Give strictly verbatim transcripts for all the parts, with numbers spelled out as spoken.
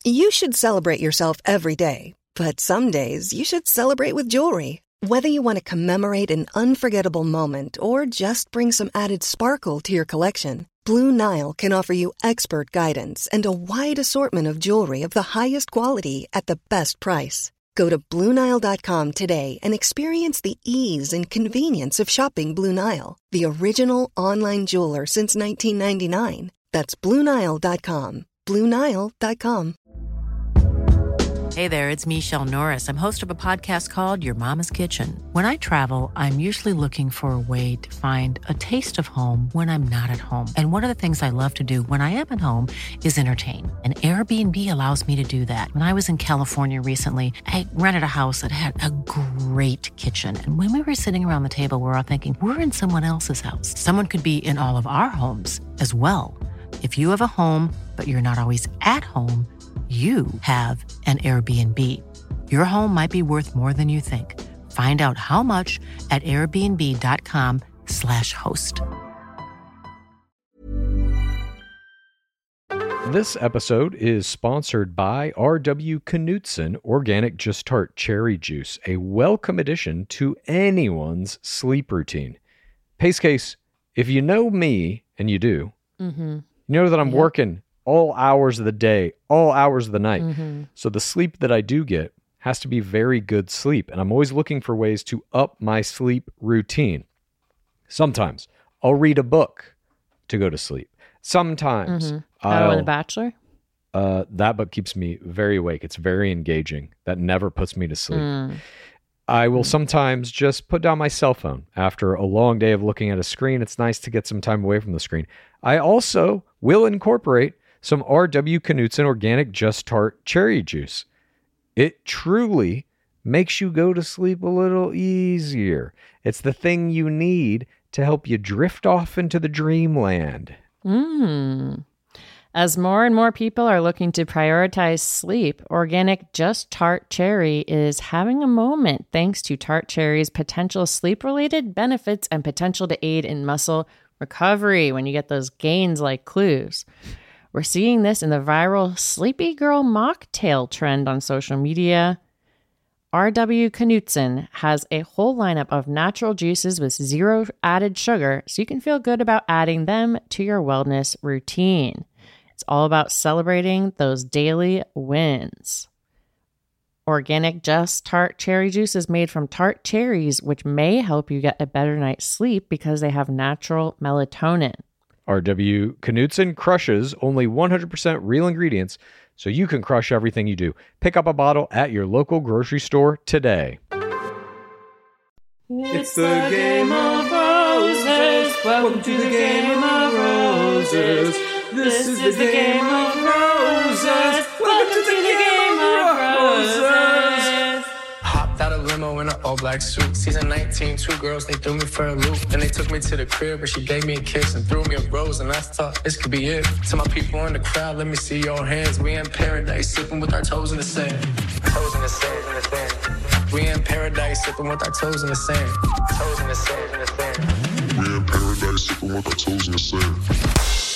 You should celebrate yourself every day, but some days you should celebrate with jewelry. Whether you want to commemorate an unforgettable moment or just bring some added sparkle to your collection, Blue Nile can offer you expert guidance and a wide assortment of jewelry of the highest quality at the best price. Go to Blue Nile dot com today and experience the ease and convenience of shopping Blue Nile, the original online jeweler since nineteen ninety-nine. That's Blue Nile dot com. Blue Nile dot com. Hey there, it's Michelle Norris. I'm host of a podcast called Your Mama's Kitchen. When I travel, I'm usually looking for a way to find a taste of home when I'm not at home. And one of the things I love to do when I am at home is entertain. And Airbnb allows me to do that. When I was in California recently, I rented a house that had a great kitchen. And when we were sitting around the table, we were all thinking, we're in someone else's house. Someone could be in all of our homes as well. If you have a home, but you're not always at home, you have an Airbnb. Your home might be worth more than you think. Find out how much at airbnb.com slash host. This episode is sponsored by R W Knudsen Organic Just Tart Cherry Juice, a welcome addition to anyone's sleep routine. Pace Case, if you know me, and you do, Mm-hmm. you know that I'm Yep. working all hours of the day, all hours of the night. Mm-hmm. So the sleep that I do get has to be very good sleep. And I'm always looking for ways to up my sleep routine. Sometimes I'll read a book to go to sleep. Sometimes Mm-hmm. I'll, Oh, The Bachelor? uh, that book keeps me very awake. It's very engaging. That never puts me to sleep. Mm. I will sometimes just put down my cell phone after a long day of looking at a screen. It's nice to get some time away from the screen. I also will incorporate some R W Knudsen Organic Just Tart Cherry Juice. It truly makes you go to sleep a little easier. It's the thing you need to help you drift off into the dreamland. Mm. As more and more people are looking to prioritize sleep, Organic Just Tart Cherry is having a moment thanks to Tart Cherry's potential sleep-related benefits and potential to aid in muscle recovery when you get those gains like clues. We're seeing this in the viral Sleepy Girl mocktail trend on social media. R W Knudsen has a whole lineup of natural juices with zero added sugar, so you can feel good about adding them to your wellness routine. It's all about celebrating those daily wins. Organic Just Tart Cherry Juice is made from tart cherries, which may help you get a better night's sleep because they have natural melatonin. R W Knudsen crushes only one hundred percent real ingredients, so you can crush everything you do. Pick up a bottle at your local grocery store today. It's the Game of Roses. Welcome to the Game of Roses. This is the Game of Roses. Welcome to the Game of Roses. Hopped out of limo in an all-black suit. Season nineteen, two girls, they threw me for a loop. Then they took me to the crib where she gave me a kiss and threw me a rose, and I thought this could be it. To my people in the crowd, let me see your hands. We in paradise, sipping with our toes in the sand. Toes in the sand, in the sand. We in paradise, sipping with our toes in the sand. Toes in the sand, in the sand. We in paradise, sipping with our toes in the sand.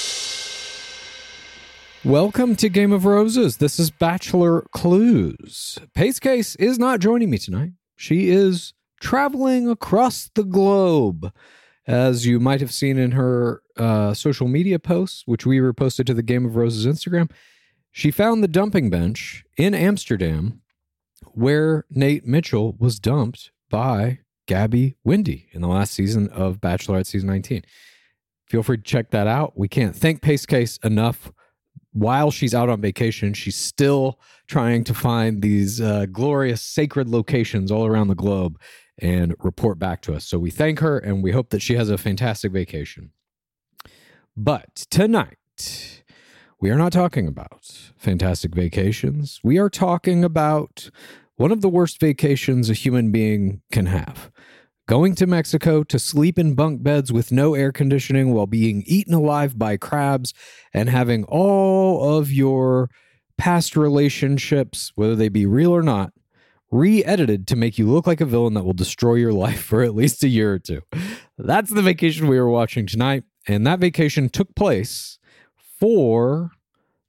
Welcome to Game of Roses. This is Bachelor Clues. Pace Case is not joining me tonight. She is traveling across the globe. As you might have seen in her uh, social media posts, which we reposted to the Game of Roses Instagram, she found the dumping bench in Amsterdam where Nate Mitchell was dumped by Gabby Windey in the last season of Bachelorette Season nineteen. Feel free to check that out. We can't thank Pace Case enough. While she's out on vacation, she's still trying to find these uh, glorious sacred locations all around the globe and report back to us. So we thank her and we hope that she has a fantastic vacation. But tonight, we are not talking about fantastic vacations. We are talking about one of the worst vacations a human being can have. Going to Mexico to sleep in bunk beds with no air conditioning while being eaten alive by crabs and having all of your past relationships, whether they be real or not, re-edited to make you look like a villain that will destroy your life for at least a year or two. That's the vacation we were watching tonight, and that vacation took place for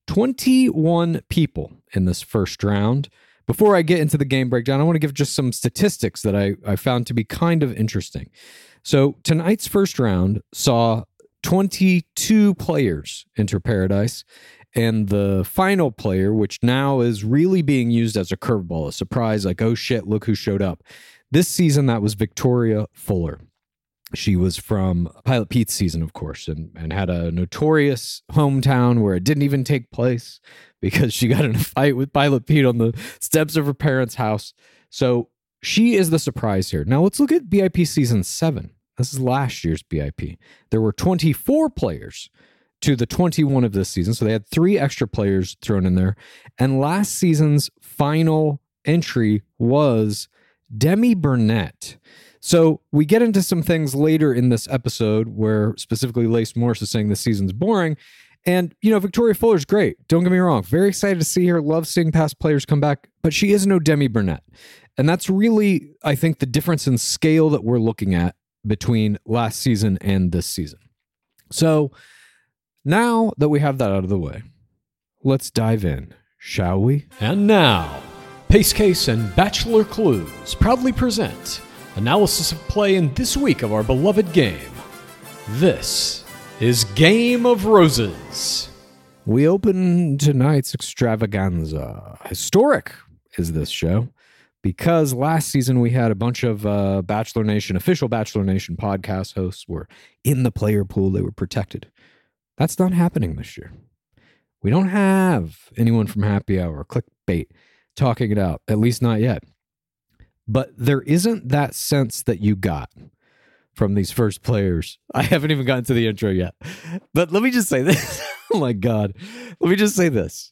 twenty-one people in this first round. Before I get into the game breakdown, I want to give just some statistics that I, I found to be kind of interesting. So tonight's first round saw twenty-two players enter Paradise, and the final player, which now is really being used as a curveball, a surprise, like, oh shit, look who showed up. This season, that was Victoria Fuller. She was from Pilot Pete's season, of course, and, and had a notorious hometown where it didn't even take place because she got in a fight with Pilot Pete on the steps of her parents' house. So she is the surprise here. Now let's look at B I P season seven. This is last year's B I P. There were twenty-four players to the twenty-one of this season. So they had three extra players thrown in there. And last season's final entry was Demi Burnett. So we get into some things later in this episode where specifically Lace Morris is saying this season's boring. And, you know, Victoria Fuller's great. Don't get me wrong. Very excited to see her. Love seeing past players come back. But she is no Demi Burnett. And that's really, I think, the difference in scale that we're looking at between last season and this season. So now that we have that out of the way, let's dive in, shall we? And now, Pace Case and Bachelor Clues proudly present analysis of play in this week of our beloved game. This is Game of Roses. We open tonight's extravaganza. Historic is this show because last season we had a bunch of uh, Bachelor Nation, official Bachelor Nation podcast hosts were in the player pool. They were protected. That's not happening this year. We don't have anyone from Happy Hour, Clickbait, talking it out, at least not yet. But there isn't that sense that you got from these first players. I haven't even gotten to the intro yet. But let me just say this. Oh my God. Let me just say this.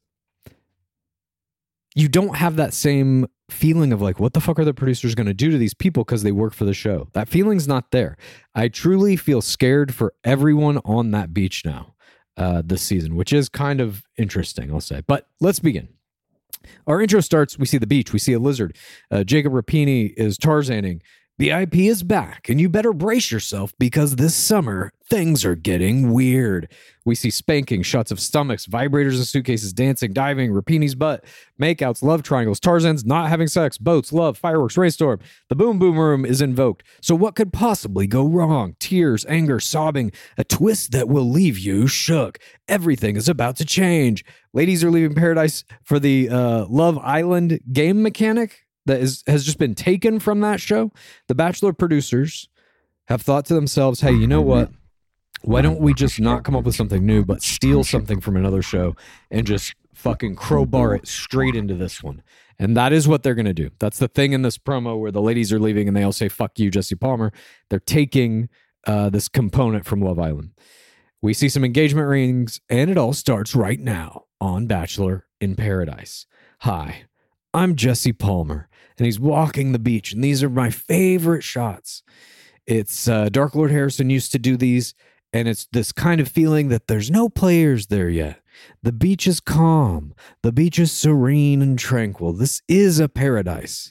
You don't have that same feeling of like, what the fuck are the producers going to do to these people because they work for the show? That feeling's not there. I truly feel scared for everyone on that beach now uh, this season, which is kind of interesting, I'll say. But let's begin. Our intro starts, we see the beach, we see a lizard. Uh, Jacob Rapini is Tarzaning. B I P is back, and you better brace yourself because this summer, things are getting weird. We see spanking, shots of stomachs, vibrators and suitcases, dancing, diving, Rapini's butt, makeouts, love triangles, Tarzan's not having sex, boats, love, fireworks, rainstorm. The boom boom room is invoked. So what could possibly go wrong? Tears, anger, sobbing, a twist that will leave you shook. Everything is about to change. Ladies are leaving Paradise for the uh, Love Island game mechanic that is has just been taken from that show. The Bachelor producers have thought to themselves, hey, you know what? Why don't we just not come up with something new, but steal something from another show and just fucking crowbar it straight into this one? And that is what they're going to do. That's the thing in this promo where the ladies are leaving and they all say, fuck you, Jesse Palmer. They're taking uh, this component from Love Island. We see some engagement rings, and it all starts right now on Bachelor in Paradise. Hi, I'm Jesse Palmer, and he's walking the beach, and these are my favorite shots. It's uh, Dark Lord Harrison used to do these, and it's this kind of feeling that there's no players there yet. The beach is calm. The beach is serene and tranquil. This is a paradise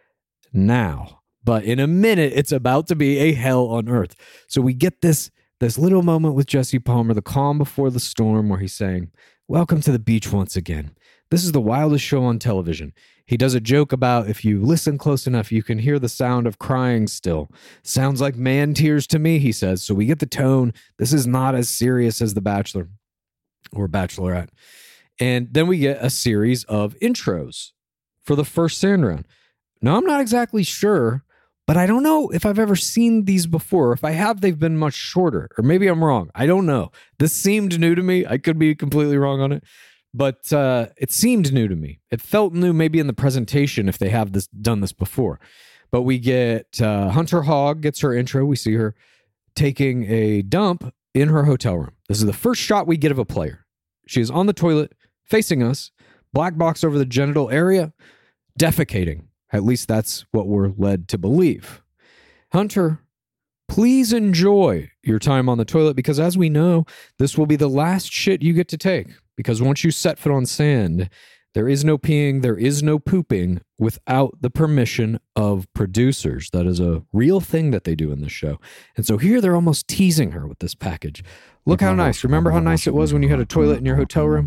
now, but in a minute, it's about to be a hell on earth. So we get this, this little moment with Jesse Palmer, the calm before the storm, where he's saying, welcome to the beach once again. This is the wildest show on television. He does a joke about if you listen close enough, you can hear the sound of crying still. Sounds like man tears to me, he says. So we get the tone. This is not as serious as The Bachelor or Bachelorette. And then we get a series of intros for the first sand round. Now, I'm not exactly sure, but I don't know if I've ever seen these before. If I have, they've been much shorter. Or maybe I'm wrong. I don't know. This seemed new to me. I could be completely wrong on it. But uh, it seemed new to me. It felt new maybe in the presentation if they have this done this before. But we get uh, Hunter Hogg gets her intro. We see her taking a dump in her hotel room. This is the first shot we get of a player. She is on the toilet, facing us, black box over the genital area, defecating. At least that's what we're led to believe. Hunter, please enjoy your time on the toilet because as we know, this will be the last shit you get to take. Because once you set foot on sand, there is no peeing, there is no pooping without the permission of producers. That is a real thing that they do in this show. And so here they're almost teasing her with this package. Look how nice. Remember how nice it was when you had a toilet in your hotel room?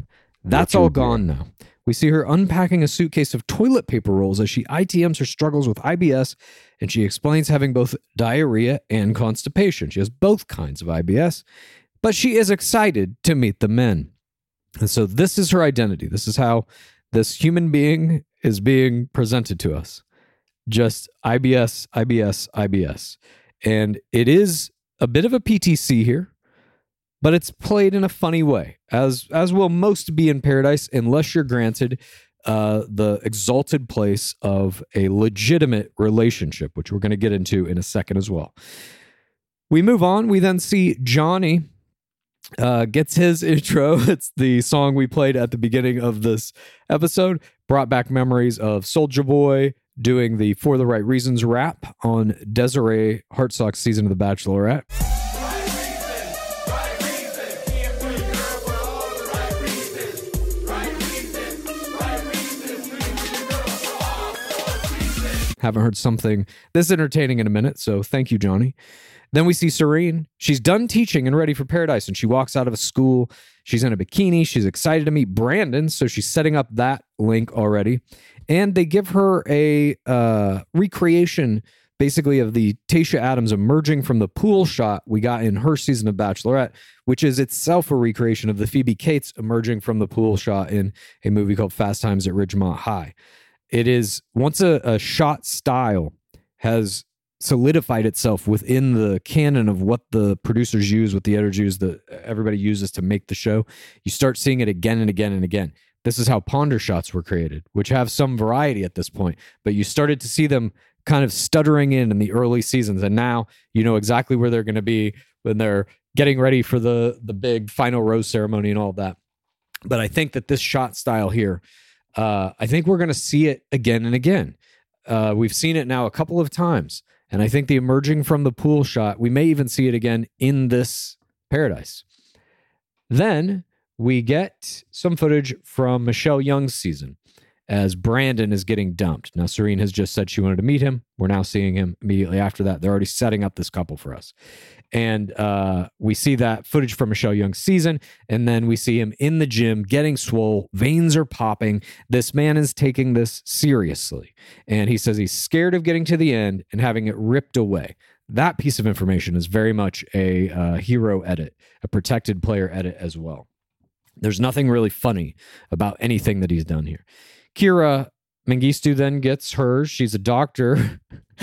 That's all gone now. We see her unpacking a suitcase of toilet paper rolls as she I T Ms her struggles with I B S, and she explains having both diarrhea and constipation. She has both kinds of I B S, but she is excited to meet the men. And so this is her identity. This is how this human being is being presented to us. Just I B S, I B S, I B S. And it is a bit of a P T C here, but it's played in a funny way, as as will most be in Paradise, unless you're granted uh, the exalted place of a legitimate relationship, which we're going to get into in a second as well. We move on. We then see Johnny uh, gets his intro. It's the song we played at the beginning of this episode. Brought back memories of Soulja Boy doing the For the Right Reasons rap on Desiree Hartsock's season of The Bachelorette. Haven't heard something this entertaining in a minute, so thank you, Johnny. Then we see Serene. She's done teaching and ready for Paradise, and she walks out of a school. She's in a bikini. She's excited to meet Brandon, so she's setting up that link already. And they give her a uh, recreation, basically, of the Tayshia Adams emerging from the pool shot we got in her season of Bachelorette, which is itself a recreation of the Phoebe Cates emerging from the pool shot in a movie called Fast Times at Ridgemont High. It is, once a, a shot style has solidified itself within the canon of what the producers use, what the editors use, that everybody uses to make the show, you start seeing it again and again and again. This is how Ponder shots were created, which have some variety at this point, but you started to see them kind of stuttering in in the early seasons, and now you know exactly where they're going to be when they're getting ready for the, the big final rose ceremony and all of that. But I think that this shot style here, Uh, I think we're going to see it again and again. Uh, we've seen it now a couple of times. And I think the emerging from the pool shot, we may even see it again in this Paradise. Then we get some footage from Michelle Young's season as Brandon is getting dumped. Now, Serene has just said she wanted to meet him. We're now seeing him immediately after that. They're already setting up this couple for us. And uh, we see that footage from Michelle Young's season, and then we see him in the gym getting swole. Veins are popping. This man is taking this seriously. And he says he's scared of getting to the end and having it ripped away. That piece of information is very much a uh, hero edit, a protected player edit as well. There's nothing really funny about anything that he's done here. Kira Mengistu then gets hers. She's a doctor.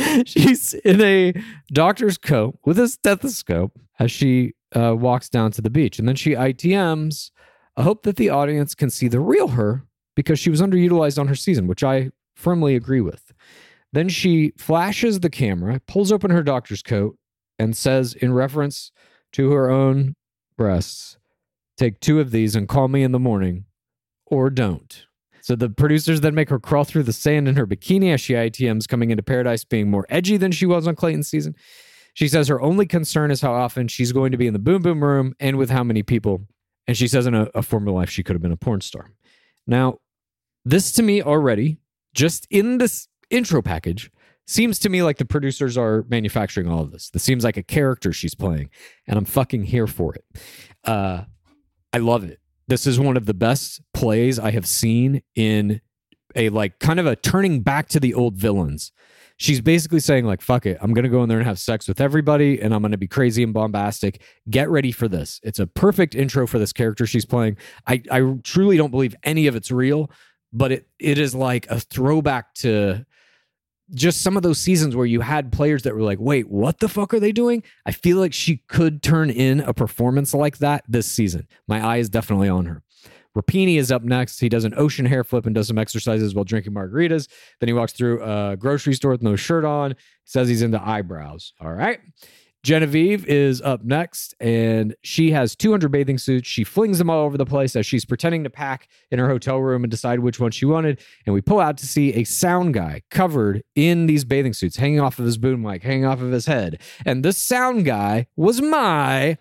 She's in a doctor's coat with a stethoscope as she uh, walks down to the beach. And then she I T Ms a hope that the audience can see the real her because she was underutilized on her season, which I firmly agree with. Then she flashes the camera, pulls open her doctor's coat, and says in reference to her own breasts, "Take two of these and call me in the morning, or don't." So the producers then make her crawl through the sand in her bikini as she I T Ms coming into Paradise being more edgy than she was on Clayton's season. She says her only concern is how often she's going to be in the boom boom room and with how many people. And she says in a, a former life she could have been a porn star. Now, this to me already, just in this intro package, seems to me like the producers are manufacturing all of this. This seems like a character she's playing, and I'm fucking here for it. Uh, I love it. This is one of the best plays I have seen in a like kind of a turning back to the old villains. She's basically saying like, fuck it, I'm going to go in there and have sex with everybody and I'm going to be crazy and bombastic. Get ready for this. It's a perfect intro for this character she's playing. I, I truly don't believe any of it's real, but it it is like a throwback to just some of those seasons where you had players that were like, wait, what the fuck are they doing? I feel like she could turn in a performance like that this season. My eye is definitely on her. Rapini is up next. He does an ocean hair flip and does some exercises while drinking margaritas. Then he walks through a grocery store with no shirt on. Says he's into eyebrows. All right. Genevieve is up next, and she has two hundred bathing suits. She flings them all over the place as she's pretending to pack in her hotel room and decide which one she wanted. And we pull out to see a sound guy covered in these bathing suits, hanging off of his boom mic, hanging off of his head. And this sound guy was my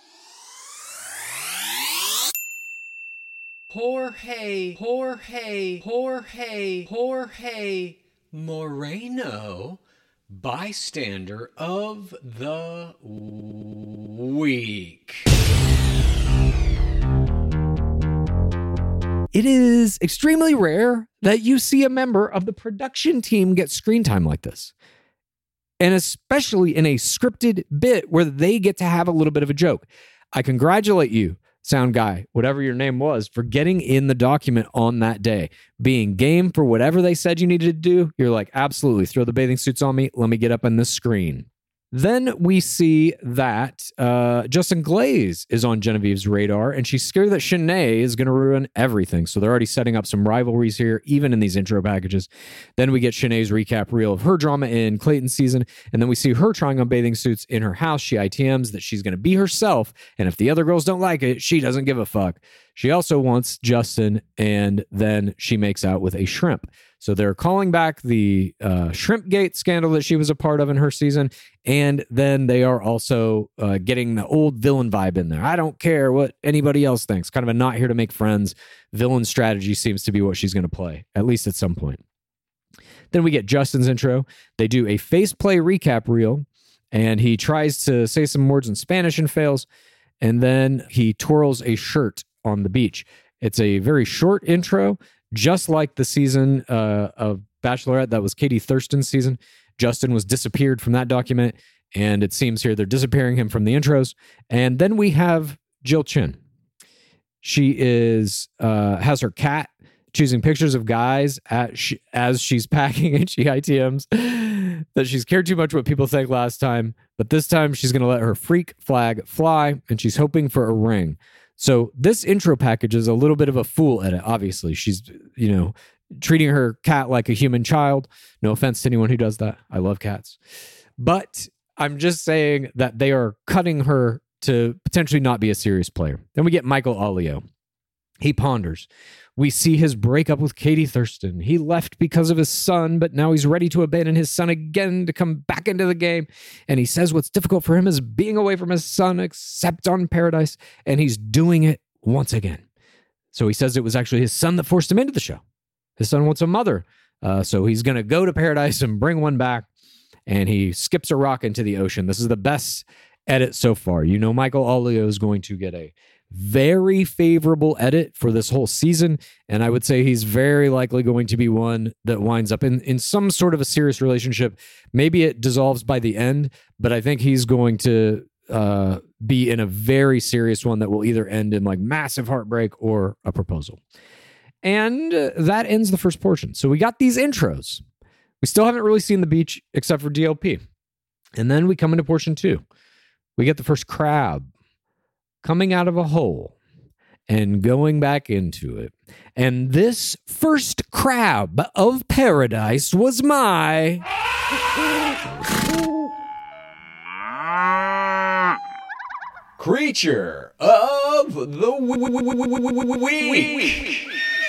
Jorge, Jorge, Jorge, Jorge Moreno, bystander of the week. it is extremely rare that you see a member of the production team get screen time like this. And especially in a scripted bit where they get to have a little bit of a joke. I congratulate you, sound guy, whatever your name was, for getting in the document on that day. Being game for whatever they said you needed to do. You're like, absolutely, throw the bathing suits on me. Let me get up on this screen. Then we see that uh, Justin Glaze is on Genevieve's radar, and she's scared that Shanae is going to ruin everything. So they're already setting up some rivalries here, even in these intro packages. Then we get Shanae's recap reel of her drama in Clayton's season, and then we see her trying on bathing suits in her house. She I T Ms that she's going to be herself, and if the other girls don't like it, she doesn't give a fuck. She also wants Justin, and then she makes out with a shrimp. So they're calling back the uh, Shrimpgate scandal that she was a part of in her season. And then they are also uh, getting the old villain vibe in there. I don't care what anybody else thinks. Kind of a not here to make friends. Villain strategy seems to be what she's going to play, at least at some point. Then we get Justin's intro. They do a faceplay recap reel, and he tries to say some words in Spanish and fails. And then he twirls a shirt on the beach. It's a very short intro. Just like the season uh, of Bachelorette, that was Katie Thurston's season. Justin was disappeared from that document, and it seems here they're disappearing him from the intros. And then we have Jill Chin. She is uh, has her cat choosing pictures of guys at sh- as she's packing, and she I T Ms that she's cared too much what people think last time, but this time she's going to let her freak flag fly, and she's hoping for a ring. So this intro package is a little bit of a fool edit, obviously. She's, you know, treating her cat like a human child. No offense to anyone who does that. I love cats. But I'm just saying that they are cutting her to potentially not be a serious player. Then we get Michael Alio. He ponders. We see his breakup with Katie Thurston. He left because of his son, but now he's ready to abandon his son again to come back into the game. And he says what's difficult for him is being away from his son, except on Paradise. And he's doing it once again. So he says it was actually his son that forced him into the show. His son wants a mother. Uh, so he's going to go to Paradise and bring one back. And he skips a rock into the ocean. This is the best edit so far. You know, Michael Alio is going to get a very favorable edit for this whole season, and I would say he's very likely going to be one that winds up in, in some sort of a serious relationship. Maybe it dissolves by the end, but I think he's going to uh, be in a very serious one that will either end in like massive heartbreak or a proposal. And uh, that ends the first portion. So we got these intros. We still haven't really seen the beach except for D L P. And then we come into portion two. We get the first crab coming out of a hole and going back into it. And this first crab of Paradise was my Creature of the Week.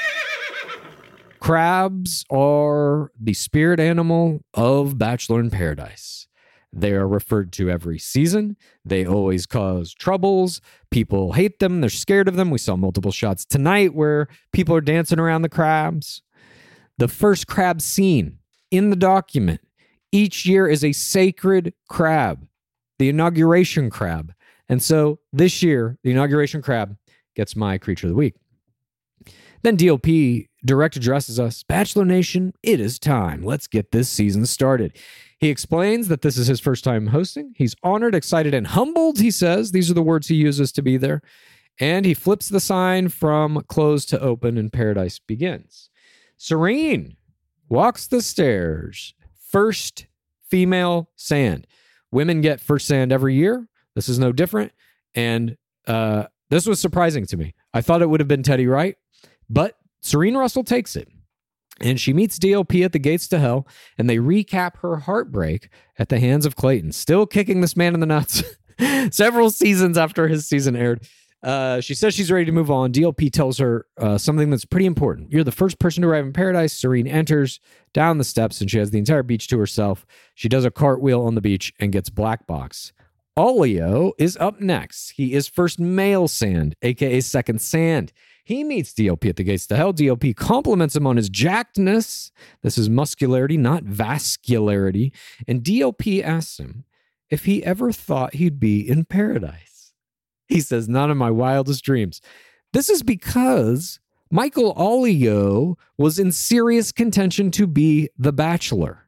Crabs are the spirit animal of Bachelor in Paradise. They are referred to every season. They always cause troubles. People hate them. They're scared of them. We saw multiple shots tonight where people are dancing around the crabs. The first crab scene in the document each year is a sacred crab, the inauguration crab. And so this year, the inauguration crab gets my Creature of the Week. Then D L P direct addresses us. Bachelor Nation, it is time. Let's get this season started. He explains that this is his first time hosting. He's honored, excited, and humbled, he says. These are the words he uses to be there. And he flips the sign from closed to open, and Paradise begins. Serene walks the stairs. First female sand. Women get first sand every year. This is no different. And uh, this was surprising to me. I thought it would have been Teddy Wright, but Serene Russell takes it. And she meets D L P at the gates to hell, and they recap her heartbreak at the hands of Clayton, still kicking this man in the nuts several seasons after his season aired. Uh, she says she's ready to move on. D L P tells her uh, something that's pretty important. You're the first person to arrive in Paradise. Serene enters down the steps, and she has the entire beach to herself. She does a cartwheel on the beach and gets black box. Alio is up next. He is first male sand, a k a second sand. He meets D L P at the gates to hell. D L P compliments him on his jackedness. This is muscularity, not vascularity. And D L P asks him if he ever thought he'd be in paradise. He says, not in my wildest dreams. This is because Michael Olio was in serious contention to be the Bachelor.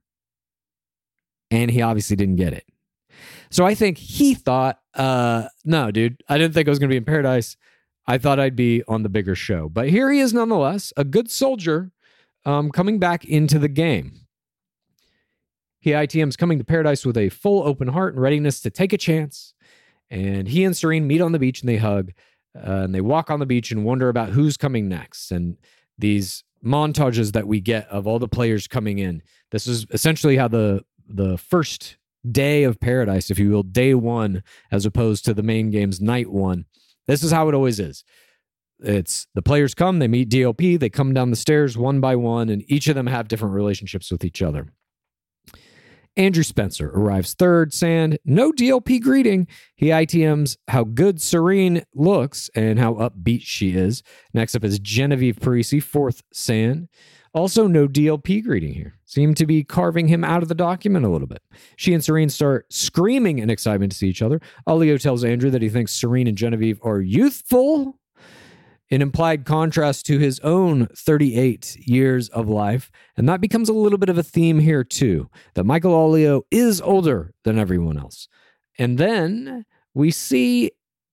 And he obviously didn't get it. So I think he thought, uh, no, dude, I didn't think I was going to be in Paradise. I thought I'd be on the bigger show. But here he is nonetheless, a good soldier um, coming back into the game. He I T M's coming to Paradise with a full open heart and readiness to take a chance. And he and Serene meet on the beach and they hug. Uh, and they walk on the beach and wonder about who's coming next. And these montages that we get of all the players coming in. This is essentially how the the first day of Paradise, if you will, day one, as opposed to the main game's night one. This is how it always is. It's the players come, they meet D L P, they come down the stairs one by one, and each of them have different relationships with each other. Andrew Spencer arrives third, sand, no D L P greeting. He I T Ms how good Serene looks and how upbeat she is. Next up is Genevieve Parisi, fourth, sand. Also, no D L P greeting here. Seem to be carving him out of the document a little bit. She and Serene start screaming in excitement to see each other. Olio tells Andrew that he thinks Serene and Genevieve are youthful, in implied contrast to his own thirty-eight years of life. And that becomes a little bit of a theme here, too, that Michael Olio is older than everyone else. And then we see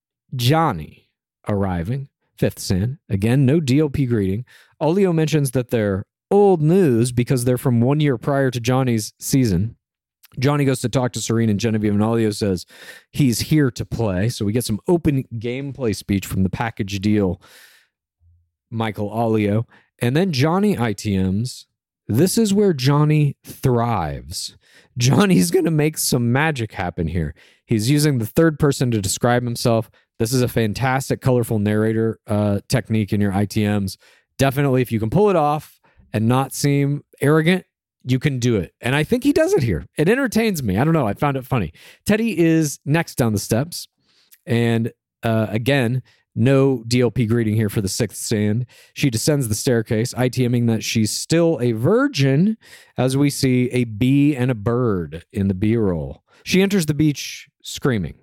Johnny arriving, fifth sin. Again, no D L P greeting. Olio mentions that they're old news because they're from one year prior to Johnny's season. Johnny goes to talk to Serene and Genevieve, and Olio says he's here to play. So we get some open gameplay speech from the package deal, Michael Olio. And then Johnny I T Ms. This is where Johnny thrives. Johnny's going to make some magic happen here. He's using the third person to describe himself. This is a fantastic, colorful narrator uh, technique in your I T Ms. Definitely, if you can pull it off and not seem arrogant, you can do it. And I think he does it here. It entertains me. I don't know. I found it funny. Teddy is next down the steps. And uh, again, no D L P greeting here for the sixth sand. She descends the staircase, ITMing that she's still a virgin, as we see a bee and a bird in the B-roll. She enters the beach screaming.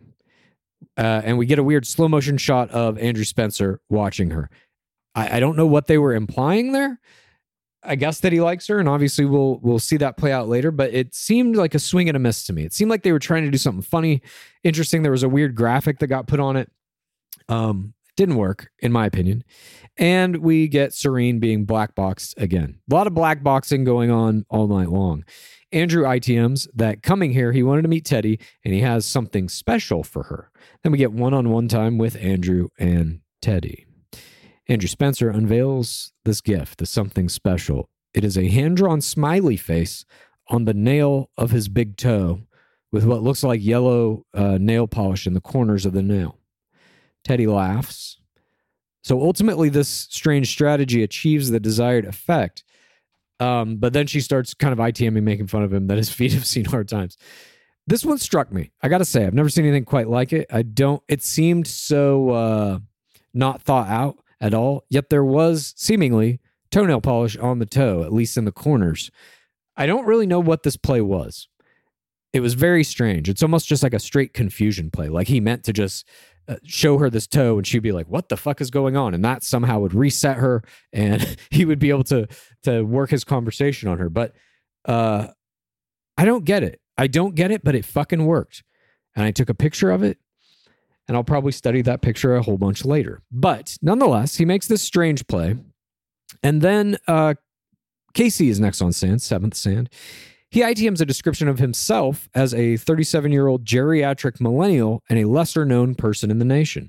Uh, and we get a weird slow motion shot of Andrew Spencer watching her. I, I don't know what they were implying there. I guess that he likes her, and obviously we'll we'll see that play out later, but it seemed like a swing and a miss to me. It seemed like they were trying to do something funny, interesting. There was a weird graphic that got put on it. Um, didn't work, in my opinion. And we get Serene being black boxed again. A lot of black boxing going on all night long. Andrew I T Ms that coming here, he wanted to meet Teddy, and he has something special for her. Then we get one-on-one time with Andrew and Teddy. Andrew Spencer unveils this gift, the something special. It is a hand-drawn smiley face on the nail of his big toe with what looks like yellow uh, nail polish in the corners of the nail. Teddy laughs. So ultimately, this strange strategy achieves the desired effect. Um, but then she starts kind of ITMing, making fun of him that his feet have seen hard times. This one struck me. I got to say, I've never seen anything quite like it. I don't, it seemed so uh, not thought out at all, yet there was seemingly toenail polish on the toe, at least in the corners. I don't really know what this play was. It was very strange. It's almost just like a straight confusion play. Like he meant to just uh, show her this toe and she'd be like, what the fuck is going on? And that somehow would reset her and he would be able to, to work his conversation on her. But uh, I don't get it. I don't get it, but it fucking worked. And I took a picture of it. And I'll probably study that picture a whole bunch later. But nonetheless, he makes this strange play. And then uh, Casey is next on sand, seventh sand. He I T Ms a description of himself as a thirty-seven-year-old geriatric millennial and a lesser-known person in the nation.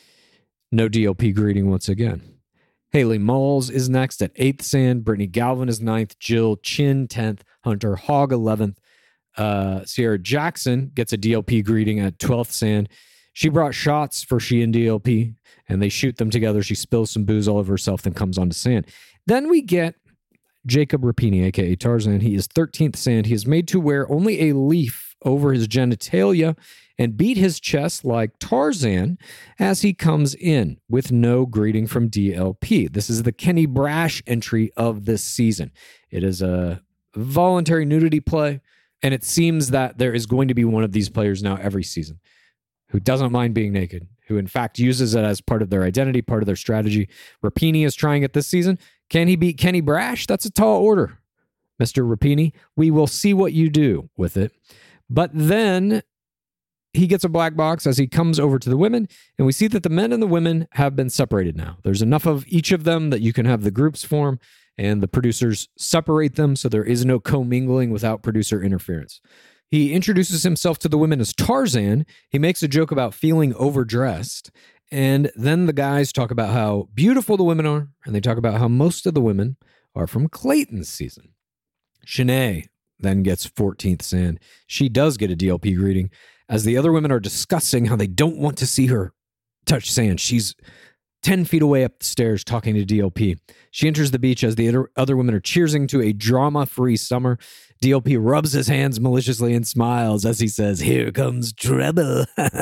No D L P greeting once again. Haley Malls is next at eighth sand. Brittany Galvin is ninth. Jill Chin, tenth. Hunter Hogg, eleventh. Uh, Sierra Jackson gets a D L P greeting at twelfth sand. She brought shots for she and D L P, and they shoot them together. She spills some booze all over herself, then comes onto sand. Then we get Jacob Rapini, a k a. Tarzan. He is thirteenth sand. He is made to wear only a leaf over his genitalia and beat his chest like Tarzan as he comes in with no greeting from D L P. This is the Kenny Brash entry of this season. It is a voluntary nudity play, and it seems that there is going to be one of these players now every season. who doesn't mind being naked, who in fact uses it as part of their identity, part of their strategy. Rapini is trying it this season. Can he beat Kenny Brash? That's a tall order, Mister Rapini. We will see what you do with it. But then he gets a black box as he comes over to the women, and we see that the men and the women have been separated now. There's enough of each of them that you can have the groups form, and the producers separate them so there is no commingling without producer interference. He introduces himself to the women as Tarzan. He makes a joke about feeling overdressed, and then the guys talk about how beautiful the women are, and they talk about how most of the women are from Clayton's season. Shanae then gets fourteenth sand. She does get a D L P greeting, as the other women are discussing how they don't want to see her touch sand. She's ten feet away up the stairs talking to D L P. She enters the beach as the other, other women are cheersing to a drama-free summer. D L P rubs his hands maliciously and smiles as he says, "Here comes trouble."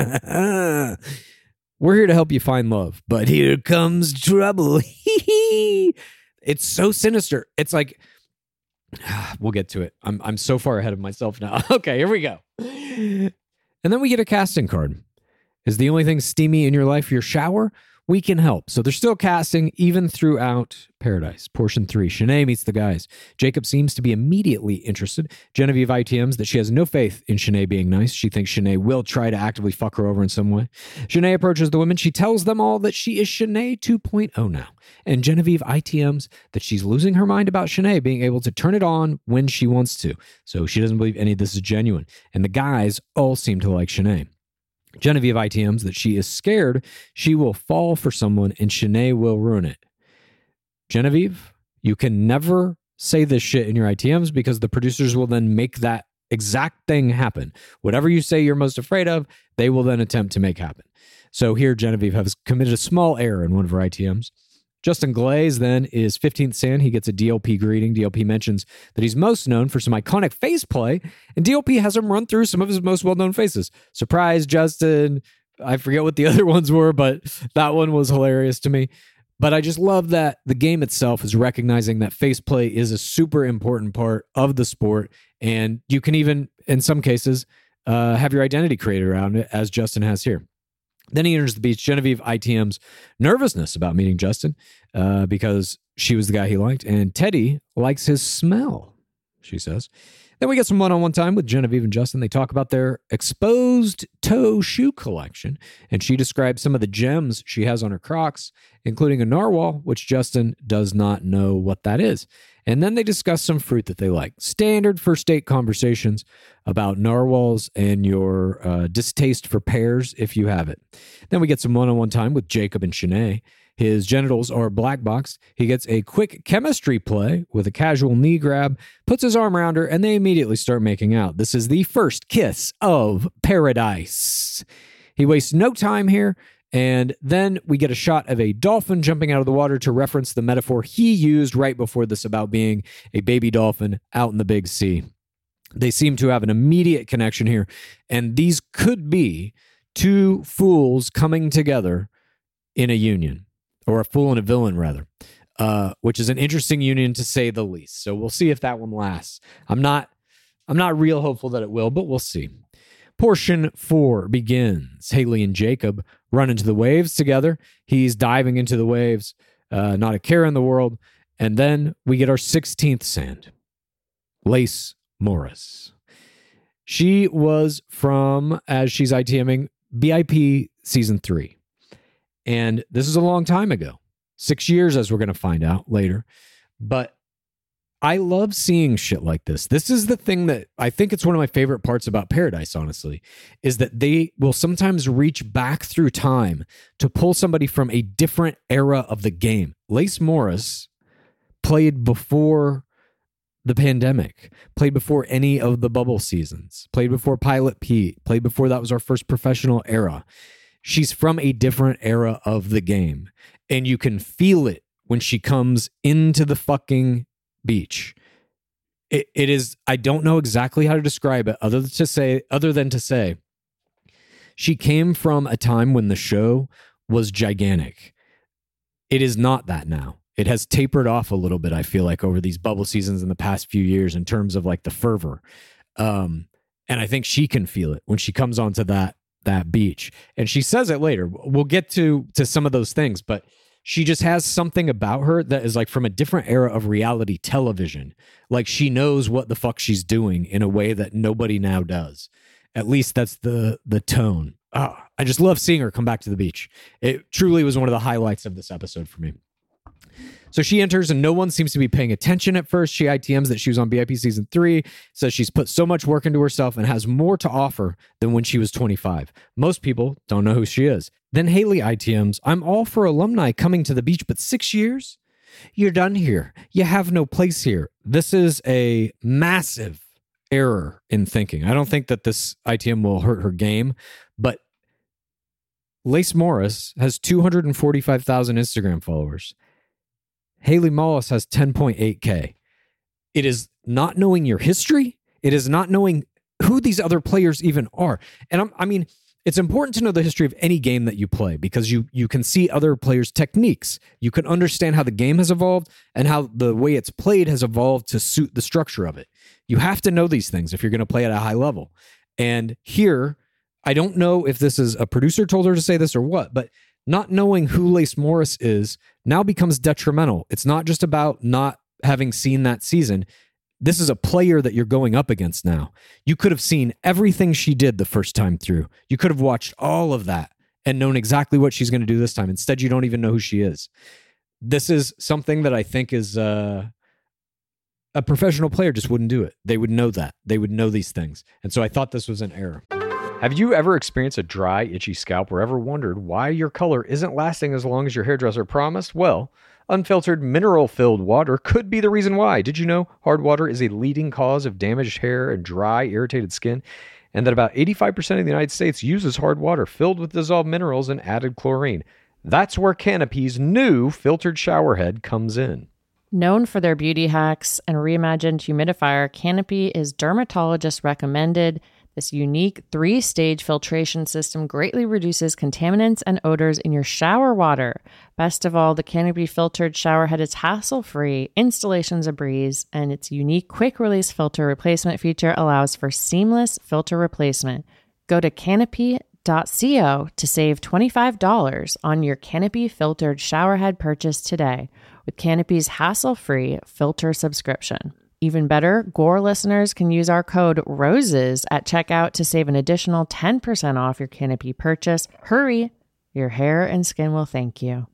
We're here to help you find love, but here comes trouble. It's so sinister. It's like, we'll get to it. I'm I'm so far ahead of myself now. Okay, here we go. And then we get a casting card. Is the only thing steamy in your life your shower? We can help. So there's still casting even throughout Paradise. Portion three, Shanae meets the guys. Jacob seems to be immediately interested. Genevieve I T Ms that she has no faith in Shanae being nice. She thinks Shanae will try to actively fuck her over in some way. Shanae approaches the women. She tells them all that she is Shanae two point oh now. And Genevieve I T Ms that she's losing her mind about Shanae being able to turn it on when she wants to. So she doesn't believe any of this is genuine. And the guys all seem to like Shanae. Genevieve I T Ms that she is scared she will fall for someone and Shanae will ruin it. Genevieve, you can never say this shit in your I T Ms because the producers will then make that exact thing happen. Whatever you say you're most afraid of, they will then attempt to make happen. So here Genevieve has committed a small error in one of her I T Ms. Justin Glaze then is fifteenth sand. He gets a D L P greeting. D L P mentions that he's most known for some iconic face play, and D L P has him run through some of his most well-known faces. Surprise, Justin. I forget what the other ones were, but that one was hilarious to me. But I just love that the game itself is recognizing that face play is a super important part of the sport, and you can even, in some cases, uh, have your identity created around it, as Justin has here. Then he enters the beach. Genevieve I T M's nervousness about meeting Justin uh, because she was the guy he liked. And Teddy likes his smell, she says. Then we get some one-on-one time with Genevieve and Justin. They talk about their exposed toe shoe collection. And she describes some of the gems she has on her Crocs, including a narwhal, which Justin does not know what that is. And then they discuss some fruit that they like. Standard first date conversations about narwhals and your uh, distaste for pears, if you have it. Then we get some one-on-one time with Jacob and Shanae. His genitals are black boxed. He gets a quick chemistry play with a casual knee grab, puts his arm around her, and they immediately start making out. This is the first kiss of Paradise. He wastes no time here. And then we get a shot of a dolphin jumping out of the water to reference the metaphor he used right before this about being a baby dolphin out in the big sea. They seem to have an immediate connection here. And these could be two fools coming together in a union, or a fool and a villain, rather, uh, which is an interesting union to say the least. So we'll see if that one lasts. I'm not, I'm not real hopeful that it will, but we'll see. Portion four begins. Haley and Jacob run into the waves together. He's diving into the waves, uh, not a care in the world. And then we get our sixteenth sand, Lace Morris. She was from, as she's ITMing, B I P season three. And this is a long time ago, six years, as we're going to find out later. But I love seeing shit like this. This is the thing that I think it's one of my favorite parts about Paradise, honestly, is that they will sometimes reach back through time to pull somebody from a different era of the game. Lace Morris played before the pandemic, played before any of the bubble seasons, played before Pilot Pete, played before that was our first professional era. She's from a different era of the game, and you can feel it when she comes into the fucking beach. It, it is, I don't know exactly how to describe it other than to say, other than to say, she came from a time when the show was gigantic. It is not that now. It has tapered off a little bit, I feel like, over these bubble seasons in the past few years in terms of like the fervor. Um, and I think she can feel it when she comes onto that that beach. And she says it later. We'll get to to some of those things, but she just has something about her that is like from a different era of reality television. Like she knows what the fuck she's doing in a way that nobody now does. At least that's the the tone. Oh, I just love seeing her come back to the beach. It truly was one of the highlights of this episode for me. So she enters and no one seems to be paying attention at first. She I T Ms that she was on B I P season three, says she's put so much work into herself and has more to offer than when she was twenty-five. Most people don't know who she is. Then Haley I T Ms, I'm all for alumni coming to the beach, but six years? You're done here. You have no place here. This is a massive error in thinking. I don't think that this I T M will hurt her game, but Lace Morris has two hundred forty-five thousand Instagram followers. Haley Mollis has ten point eight K. It is not knowing your history. It is not knowing who these other players even are. And I'm, I mean, it's important to know the history of any game that you play because you you can see other players' techniques. You can understand how the game has evolved and how the way it's played has evolved to suit the structure of it. You have to know these things if you're going to play at a high level. And here, I don't know if this is a producer told her to say this or what, but not knowing who Lace Morris is now becomes detrimental. It's not just about not having seen that season. This is a player that you're going up against now. You could have seen everything she did the first time through. You could have watched all of that and known exactly what she's going to do this time. Instead, you don't even know who she is. This is something that I think is uh, a professional player just wouldn't do it. They would know that. They would know these things. And so I thought this was an error. Have you ever experienced a dry, itchy scalp or ever wondered why your color isn't lasting as long as your hairdresser promised? Well, unfiltered, mineral-filled water could be the reason why. Did you know hard water is a leading cause of damaged hair and dry, irritated skin? And that about eighty-five percent of the United States uses hard water filled with dissolved minerals and added chlorine. That's where Canopy's new filtered shower head comes in. Known for their beauty hacks and reimagined humidifier, Canopy is dermatologist recommended. This unique three-stage filtration system greatly reduces contaminants and odors in your shower water. Best of all, the Canopy filtered shower head is hassle-free, installation's a breeze, and its unique quick-release filter replacement feature allows for seamless filter replacement. Go to canopy dot co to save twenty-five dollars on your Canopy filtered shower head purchase today with Canopy's hassle-free filter subscription. Even better, Gore listeners can use our code ROSES at checkout to save an additional ten percent off your Canopy purchase. Hurry, your hair and skin will thank you.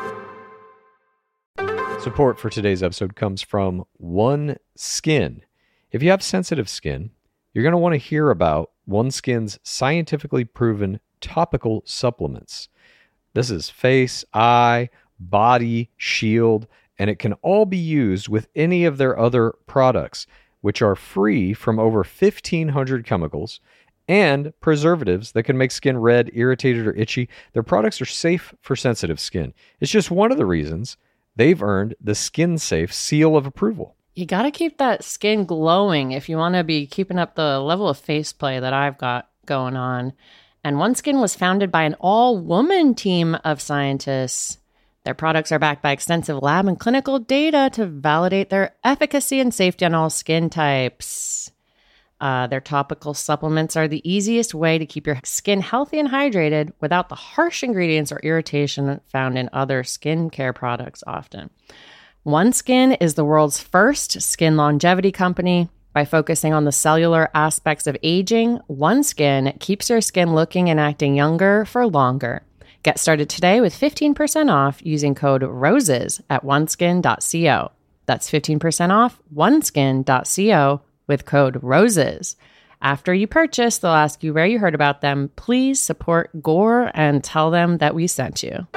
Support for today's episode comes from OneSkin. If you have sensitive skin, you're going to want to hear about OneSkin's scientifically proven topical supplements. This is face, eye, body, shield, and it can all be used with any of their other products, which are free from over fifteen hundred chemicals and preservatives that can make skin red, irritated, or itchy. Their products are safe for sensitive skin. It's just one of the reasons they've earned the Skin Safe seal of approval. You got to keep that skin glowing if you want to be keeping up the level of face play that I've got going on. And OneSkin was founded by an all-woman team of scientists. Their products are backed by extensive lab and clinical data to validate their efficacy and safety on all skin types. Uh, their topical supplements are the easiest way to keep your skin healthy and hydrated without the harsh ingredients or irritation found in other skincare products often. OneSkin is the world's first skin longevity company. By focusing on the cellular aspects of aging, OneSkin keeps your skin looking and acting younger for longer. Get started today with fifteen percent off using code ROSES at oneskin dot co. That's fifteen percent off oneskin dot co with code ROSES. After you purchase, they'll ask you where you heard about them. Please support Gore and tell them that we sent you.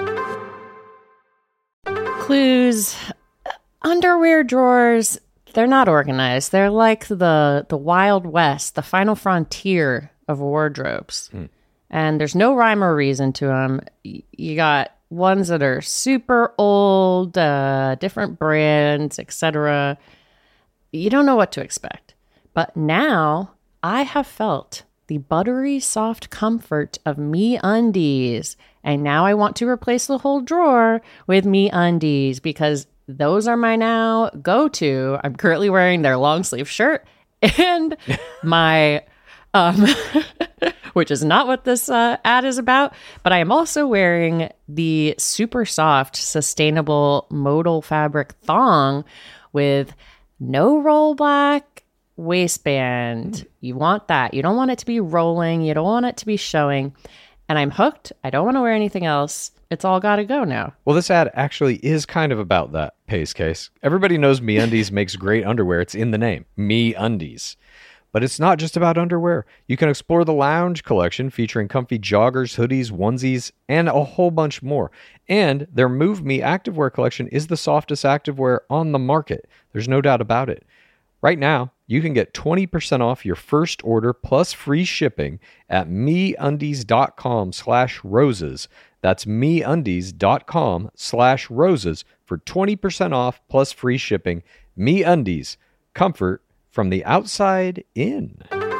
Clues. Underwear drawers, they're not organized. They're like the, the Wild West, the final frontier of wardrobes. Hmm. And there's no rhyme or reason to them. You got ones that are super old, uh, different brands, et cetera. You don't know what to expect. But now I have felt the buttery soft comfort of MeUndies. And now I want to replace the whole drawer with MeUndies because those are my now go-to. I'm currently wearing their long sleeve shirt and my... Um, which is not what this uh, ad is about. But I am also wearing the super soft, sustainable modal fabric thong with no roll back waistband. You want that. You don't want it to be rolling. You don't want it to be showing. And I'm hooked. I don't want to wear anything else. It's all got to go now. Well, this ad actually is kind of about that, Pace Case. Everybody knows MeUndies makes great underwear. It's in the name, MeUndies. But it's not just about underwear. You can explore the lounge collection featuring comfy joggers, hoodies, onesies, and a whole bunch more. And their Move Me activewear collection is the softest activewear on the market. There's no doubt about it. Right now, you can get twenty percent off your first order plus free shipping at MeUndies.com slash roses. That's MeUndies.com slash roses for twenty percent off plus free shipping. MeUndies, comfort from the outside in.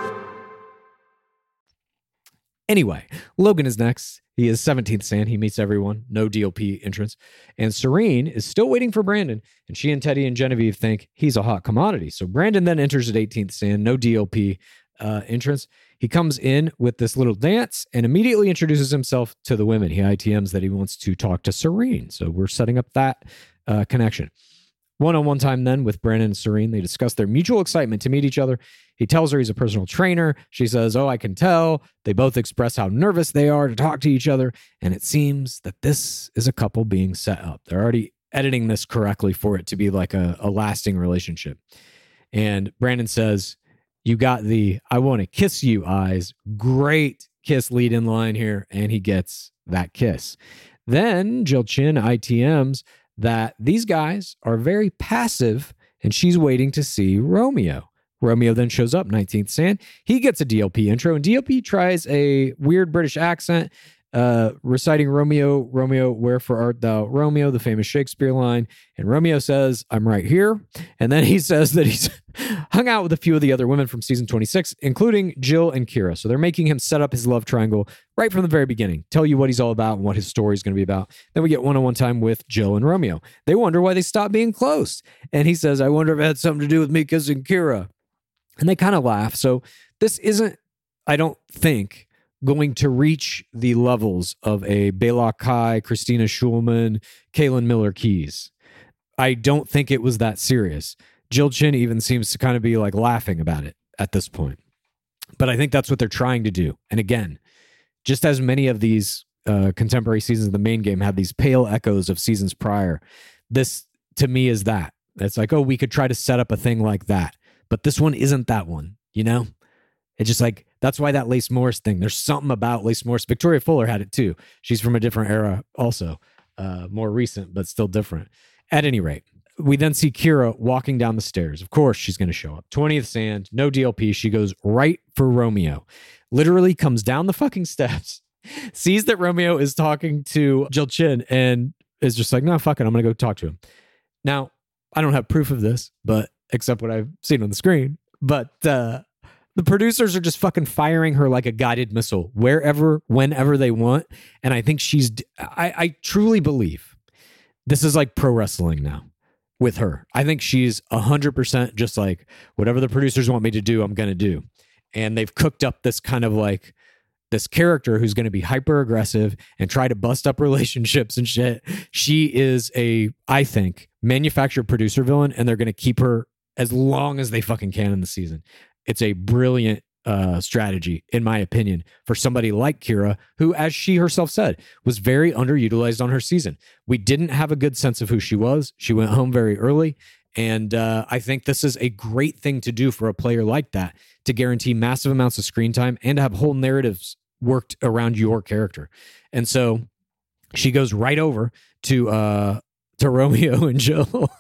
Anyway, Logan is next. He is seventeenth Sand. He meets everyone. No D L P entrance. And Serene is still waiting for Brandon. And she and Teddy and Genevieve think he's a hot commodity. So Brandon then enters at eighteenth Sand. No D L P uh, entrance. He comes in with this little dance and immediately introduces himself to the women. He I T Ms that he wants to talk to Serene. So we're setting up that uh, connection. One-on-one time then with Brandon and Serene. They discuss their mutual excitement to meet each other. He tells her he's a personal trainer. She says, oh, I can tell. They both express how nervous they are to talk to each other. And it seems that this is a couple being set up. They're already editing this correctly for it to be like a, a lasting relationship. And Brandon says, you got the I want to kiss you eyes. Great kiss lead in line here. And he gets that kiss. Then Jill Chin I T Ms that these guys are very passive and she's waiting to see Romeo. Romeo then shows up, nineteenth Sand. He gets a D L P intro and D L P tries a weird British accent, uh, reciting Romeo, Romeo, wherefore art thou, Romeo, the famous Shakespeare line. And Romeo says, I'm right here. And then he says that he's hung out with a few of the other women from season twenty-six, including Jill and Kira. So they're making him set up his love triangle right from the very beginning, tell you what he's all about and what his story is going to be about. Then we get one-on-one time with Jill and Romeo. They wonder why they stopped being close. And he says, I wonder if it had something to do with me kissing Kira. And they kind of laugh. So this isn't, I don't think, going to reach the levels of a Bela Kai, Christina Schulman, Kaylin Miller-Keys. I don't think it was that serious. Jill Chin even seems to kind of be like laughing about it at this point. But I think that's what they're trying to do. And again, just as many of these uh, contemporary seasons of the main game have these pale echoes of seasons prior, this to me is that. It's like, oh, we could try to set up a thing like that. But this one isn't that one, you know? It's just like, that's why that Lace Morris thing, there's something about Lace Morris. Victoria Fuller had it too. She's from a different era also, uh, more recent, but still different. At any rate, we then see Kira walking down the stairs. Of course, she's going to show up. twentieth Sand, no D L P. She goes right for Romeo. Literally comes down the fucking steps, sees that Romeo is talking to Jill Chin, and is just like, no, fuck it, I'm going to go talk to him. Now, I don't have proof of this, but except what I've seen on the screen. But uh, the producers are just fucking firing her like a guided missile wherever, whenever they want. And I think she's, I, I truly believe this is like pro wrestling now with her. I think she's one hundred percent just like, whatever the producers want me to do, I'm going to do. And they've cooked up this kind of like, this character who's going to be hyper aggressive and try to bust up relationships and shit. She is a, I think, manufactured producer villain, and they're going to keep her as long as they fucking can in the season. It's a brilliant uh, strategy, in my opinion, for somebody like Kira, who, as she herself said, was very underutilized on her season. We didn't have a good sense of who she was. She went home very early. And uh, I think this is a great thing to do for a player like that, to guarantee massive amounts of screen time and to have whole narratives worked around your character. And so she goes right over to uh, to Romeo and Jill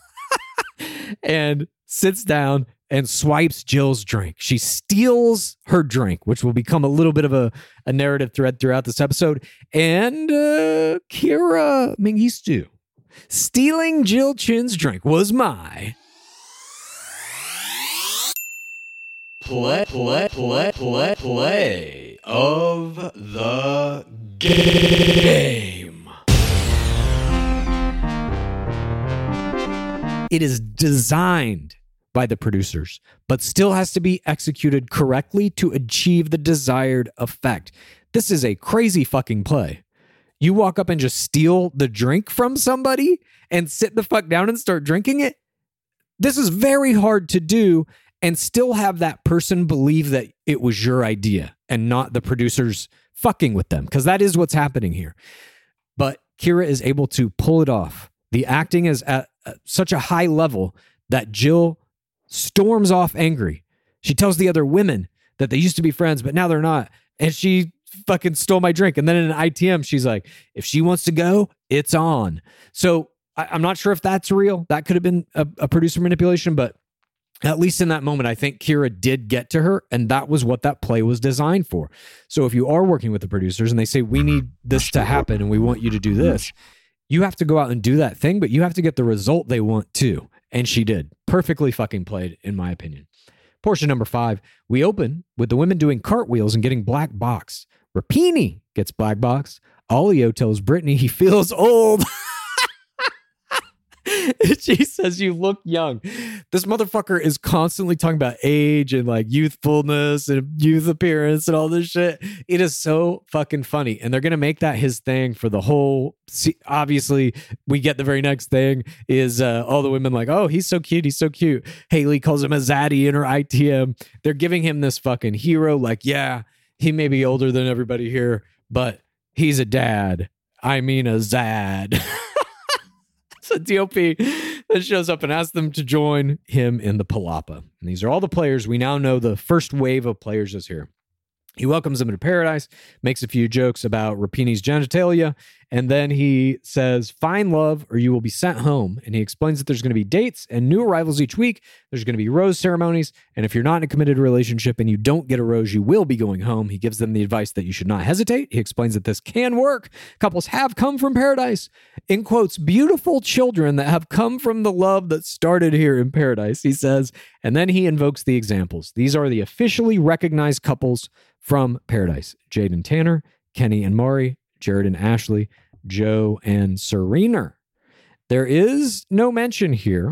and sits down and swipes Jill's drink. She steals her drink, which will become a little bit of a, a narrative thread throughout this episode. And uh, Kira Mengistu stealing Jill Chin's drink was my play, play, play, play, play of the game. It is designed by the producers, but still has to be executed correctly to achieve the desired effect. This is a crazy fucking play. You walk up and just steal the drink from somebody and sit the fuck down and start drinking it. This is very hard to do and still have that person believe that it was your idea and not the producers fucking with them, because that is what's happening here. But Kira is able to pull it off. The acting is at such a high level that Jill storms off angry. She tells the other women that they used to be friends, but now they're not. And she fucking stole my drink. And then in an I T M, she's like, if she wants to go, it's on. So I, I'm not sure if that's real. That could have been a, a producer manipulation, but at least in that moment, I think Kira did get to her, and that was what that play was designed for. So if you are working with the producers and they say, we need this to happen and we want you to do this, you have to go out and do that thing, but you have to get the result they want too. And she did. Perfectly fucking played, in my opinion. Portion number five, we open with the women doing cartwheels and getting black boxed. Rapini gets black boxed. Olio tells Brittany he feels old. She says, you look young. This motherfucker is constantly talking about age and like youthfulness and youth appearance and all this shit. It is so fucking funny. And they're going to make that his thing for the whole. See, obviously, we get the very next thing is uh, all the women like, oh, he's so cute. He's so cute. Haley calls him a zaddy in her I T M. They're giving him this fucking hero. Like, yeah, he may be older than everybody here, but he's a dad. I mean, a Zad. So D O P then shows up and asks them to join him in the Palapa. And these are all the players. We now know the first wave of players is here. He welcomes them into paradise, makes a few jokes about Rapini's genitalia, and then he says, find love or you will be sent home. And he explains that there's going to be dates and new arrivals each week. There's going to be rose ceremonies. And if you're not in a committed relationship and you don't get a rose, you will be going home. He gives them the advice that you should not hesitate. He explains that this can work. Couples have come from paradise. In quotes, beautiful children that have come from the love that started here in paradise, he says. And then he invokes the examples. These are the officially recognized couples from paradise: Jade and Tanner, Kenny and Mari, Jared and Ashley, Joe and Serena. There is no mention here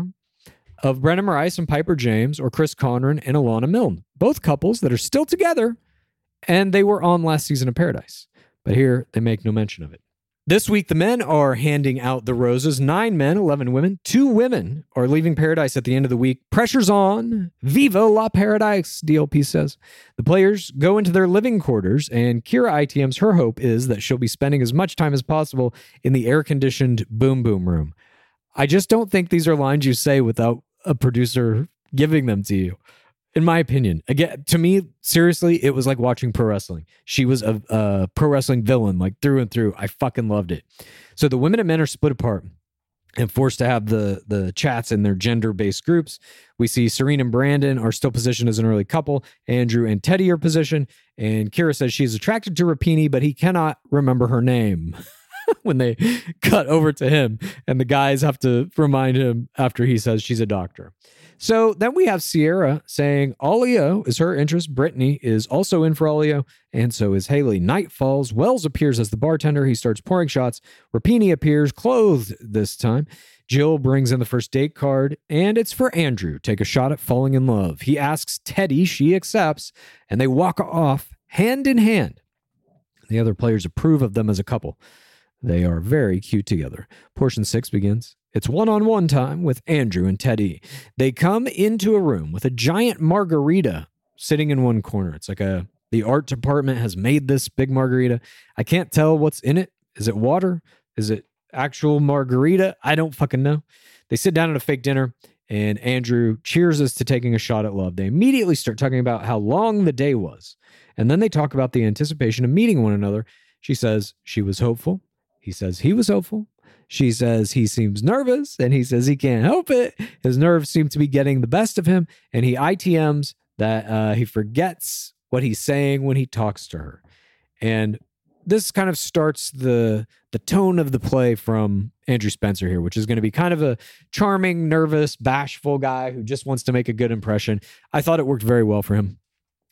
of Brenna Marais and Piper James or Chris Conran and Alana Milne, both couples that are still together, and they were on last season of Paradise. But here, they make no mention of it. This week, the men are handing out the roses. Nine men, eleven women. Two women are leaving Paradise at the end of the week. Pressure's on. Viva la Paradise, D L P says. The players go into their living quarters, and Kira I T Ms her hope is that she'll be spending as much time as possible in the air-conditioned boom boom room. I just don't think these are lines you say without a producer giving them to you. In my opinion, again, to me, seriously, it was like watching pro wrestling. She was a, a pro wrestling villain, like through and through. I fucking loved it. So the women and men are split apart and forced to have the, the chats in their gender-based groups. We see Serena and Brandon are still positioned as an early couple. Andrew and Teddy are positioned. And Kira says she's attracted to Rapini, but he cannot remember her name when they cut over to him. And the guys have to remind him after he says she's a doctor. So then we have Sierra saying Olio is her interest. Brittany is also in for Olio, and so is Haley. Night falls. Wells appears as the bartender. He starts pouring shots. Rapini appears, clothed this time. Jill brings in the first date card, and it's for Andrew. Take a shot at falling in love. He asks Teddy. She accepts, and they walk off hand in hand. The other players approve of them as a couple. They are very cute together. Portion six begins. It's one-on-one time with Andrew and Teddy. They come into a room with a giant margarita sitting in one corner. It's like a the art department has made this big margarita. I can't tell what's in it. Is it water? Is it actual margarita? I don't fucking know. They sit down at a fake dinner, and Andrew cheers us to taking a shot at love. They immediately start talking about how long the day was, and then they talk about the anticipation of meeting one another. She says she was hopeful. He says he was hopeful. She says he seems nervous, and he says he can't help it. His nerves seem to be getting the best of him, and he I T Ms that uh, he forgets what he's saying when he talks to her. And this kind of starts the the tone of the play from Andrew Spencer here, which is going to be kind of a charming, nervous, bashful guy who just wants to make a good impression. I thought it worked very well for him.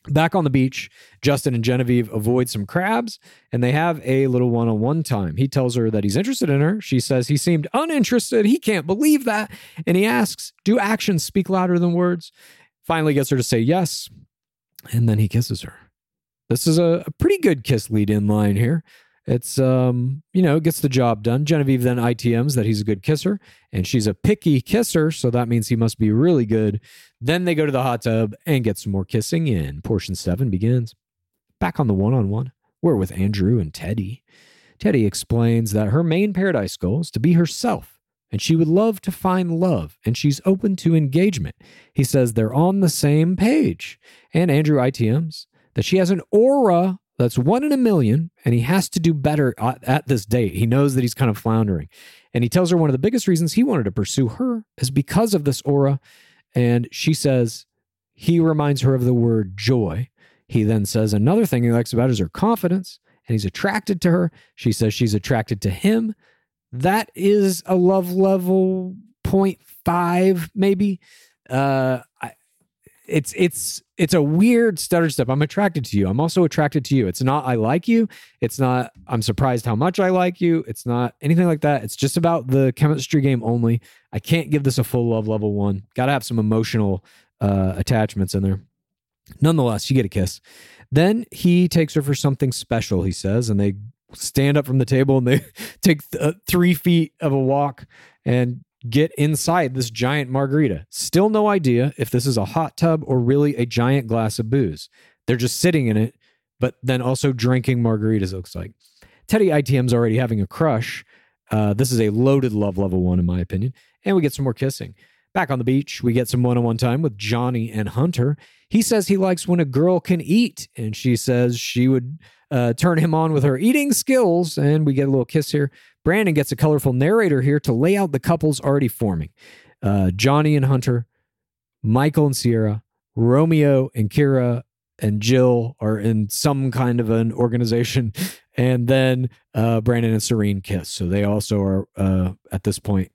Back on the beach, Justin and Genevieve avoid some crabs, and they have a little one-on-one time. He tells her that he's interested in her. She says he seemed uninterested. He can't believe that. And he asks, do actions speak louder than words? Finally gets her to say yes, and then he kisses her. This is a, a pretty good kiss lead-in line here. It's, um, you know, gets the job done. Genevieve then I T Ms that he's a good kisser, and she's a picky kisser, so that means he must be really good. Then they go to the hot tub and get some more kissing in. Portion seven begins. Back on the one-on-one, we're with Andrew and Teddy. Teddy explains that her main paradise goal is to be herself, and she would love to find love, and she's open to engagement. He says they're on the same page, and Andrew I T Ms that she has an aura that's one in a million, and he has to do better at, at this date. He knows that he's kind of floundering. And he tells her one of the biggest reasons he wanted to pursue her is because of this aura. And she says he reminds her of the word joy. He then says another thing he likes about her is her confidence, and he's attracted to her. She says she's attracted to him. That is a love level zero point five, maybe. Uh, I, It's it's it's a weird stutter step. I'm attracted to you. I'm also attracted to you. It's not I like you. It's not I'm surprised how much I like you. It's not anything like that. It's just about the chemistry game only. I can't give this a full love level one. Got to have some emotional uh, attachments in there. Nonetheless, you get a kiss. Then he takes her for something special, he says, and they stand up from the table and they take th- uh, three feet of a walk and get inside this giant margarita. Still no idea if this is a hot tub or really a giant glass of booze. They're just sitting in it, but then also drinking margaritas, it looks like. Teddy I T M's already having a crush. Uh, this is a loaded love level one, in my opinion. And we get some more kissing. Back on the beach, we get some one-on-one time with Johnny and Hunter. He says he likes when a girl can eat, and she says she would uh, turn him on with her eating skills, and we get a little kiss here. Brandon gets a colorful narrator here to lay out the couples already forming. Uh, Johnny and Hunter, Michael and Sierra, Romeo and Kira, and Jill are in some kind of an organization. And then uh, Brandon and Serene kiss. So they also are, uh, at this point,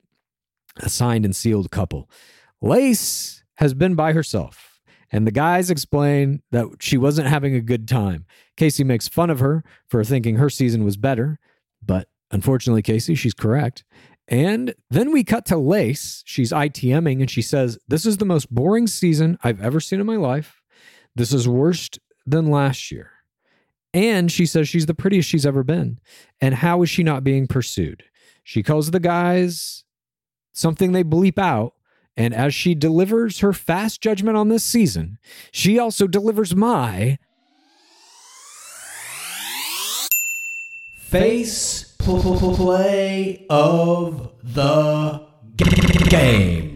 a signed and sealed couple. Lace has been by herself, and the guys explain that she wasn't having a good time. Casey makes fun of her for thinking her season was better, but unfortunately, Casey, she's correct. And then we cut to Lace. She's ITMing, and she says, this is the most boring season I've ever seen in my life. This is worse than last year. And she says she's the prettiest she's ever been. And how is she not being pursued? She calls the guys something they bleep out. And as she delivers her fast judgment on this season, she also delivers my Face play of the game.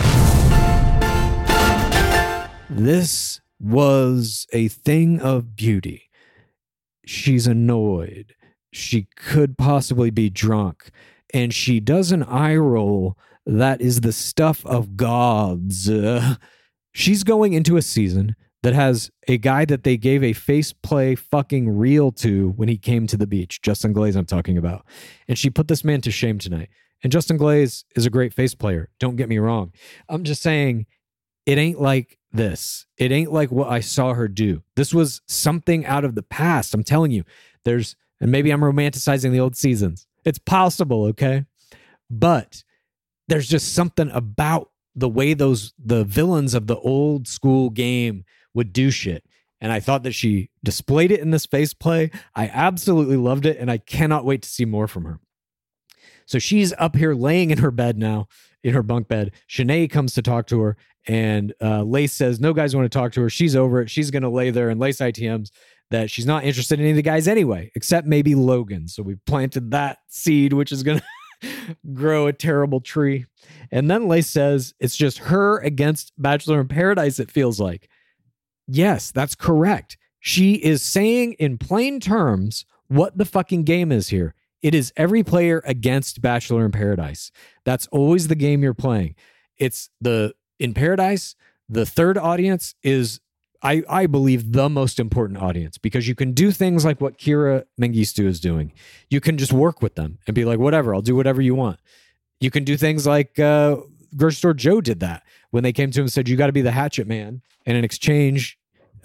This was a thing of beauty. She's annoyed. She could possibly be drunk. And she does an eye roll that is the stuff of gods. Uh, she's going into a season that has a guy that they gave a face play fucking reel to when he came to the beach. Justin Glaze, I'm talking about. And she put this man to shame tonight. And Justin Glaze is a great face player. Don't get me wrong. I'm just saying it ain't like this. It ain't like what I saw her do. This was something out of the past. I'm telling you, there's, and maybe I'm romanticizing the old seasons. It's possible, okay? But there's just something about the way those, the villains of the old school game would do shit. And I thought that she displayed it in this face play. I absolutely loved it, and I cannot wait to see more from her. So she's up here laying in her bed now, in her bunk bed. Shanae comes to talk to her, and uh, Lace says no guys want to talk to her. She's over it. She's going to lay there, and Lace I T Ms that she's not interested in any of the guys anyway, except maybe Logan. So we planted that seed, which is going to grow a terrible tree. And then Lace says it's just her against Bachelor in Paradise, it feels like. Yes, that's correct. She is saying in plain terms what the fucking game is here. It is every player against Bachelor in Paradise. That's always the game you're playing. It's the, in Paradise, the third audience is, I, I believe, the most important audience, because you can do things like what Kira Mengistu is doing. You can just work with them and be like, whatever, I'll do whatever you want. You can do things like uh, Grocery Store Joe did that when they came to him and said, you got to be the hatchet man. And in exchange,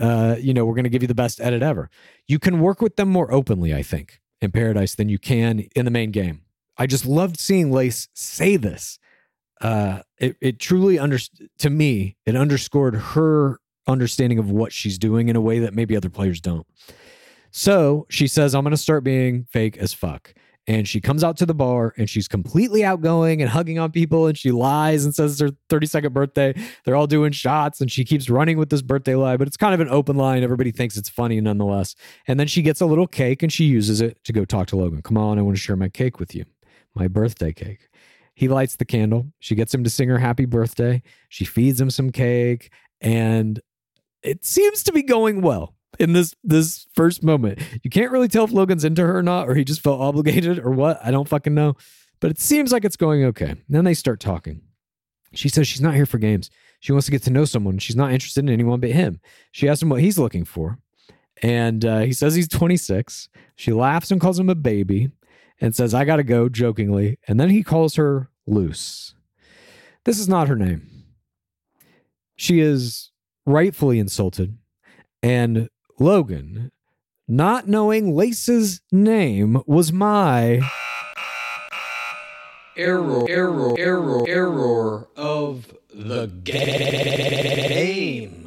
uh, you know, we're going to give you the best edit ever. You can work with them more openly, I think, in Paradise than you can in the main game. I just loved seeing Lace say this. Uh, it, it truly, under, to me, it underscored her understanding of what she's doing in a way that maybe other players don't. So she says, I'm going to start being fake as fuck. And she comes out to the bar and she's completely outgoing and hugging on people. And she lies and says it's her thirty-second birthday. They're all doing shots and she keeps running with this birthday lie, but it's kind of an open line. Everybody thinks it's funny nonetheless. And then she gets a little cake and she uses it to go talk to Logan. Come on, I want to share my cake with you. My birthday cake. He lights the candle. She gets him to sing her happy birthday. She feeds him some cake. And it seems to be going well. In this this first moment, you can't really tell if Logan's into her or not, or he just felt obligated or what. I don't fucking know. But it seems like it's going okay. And then they start talking. She says she's not here for games. She wants to get to know someone. She's not interested in anyone but him. She asks him what he's looking for. And uh, he says he's twenty-six. She laughs and calls him a baby and says, I got to go, jokingly. And then he calls her Luce. This is not her name. She is rightfully insulted. And Logan, not knowing Lace's name, was my error, error, error, error of the game.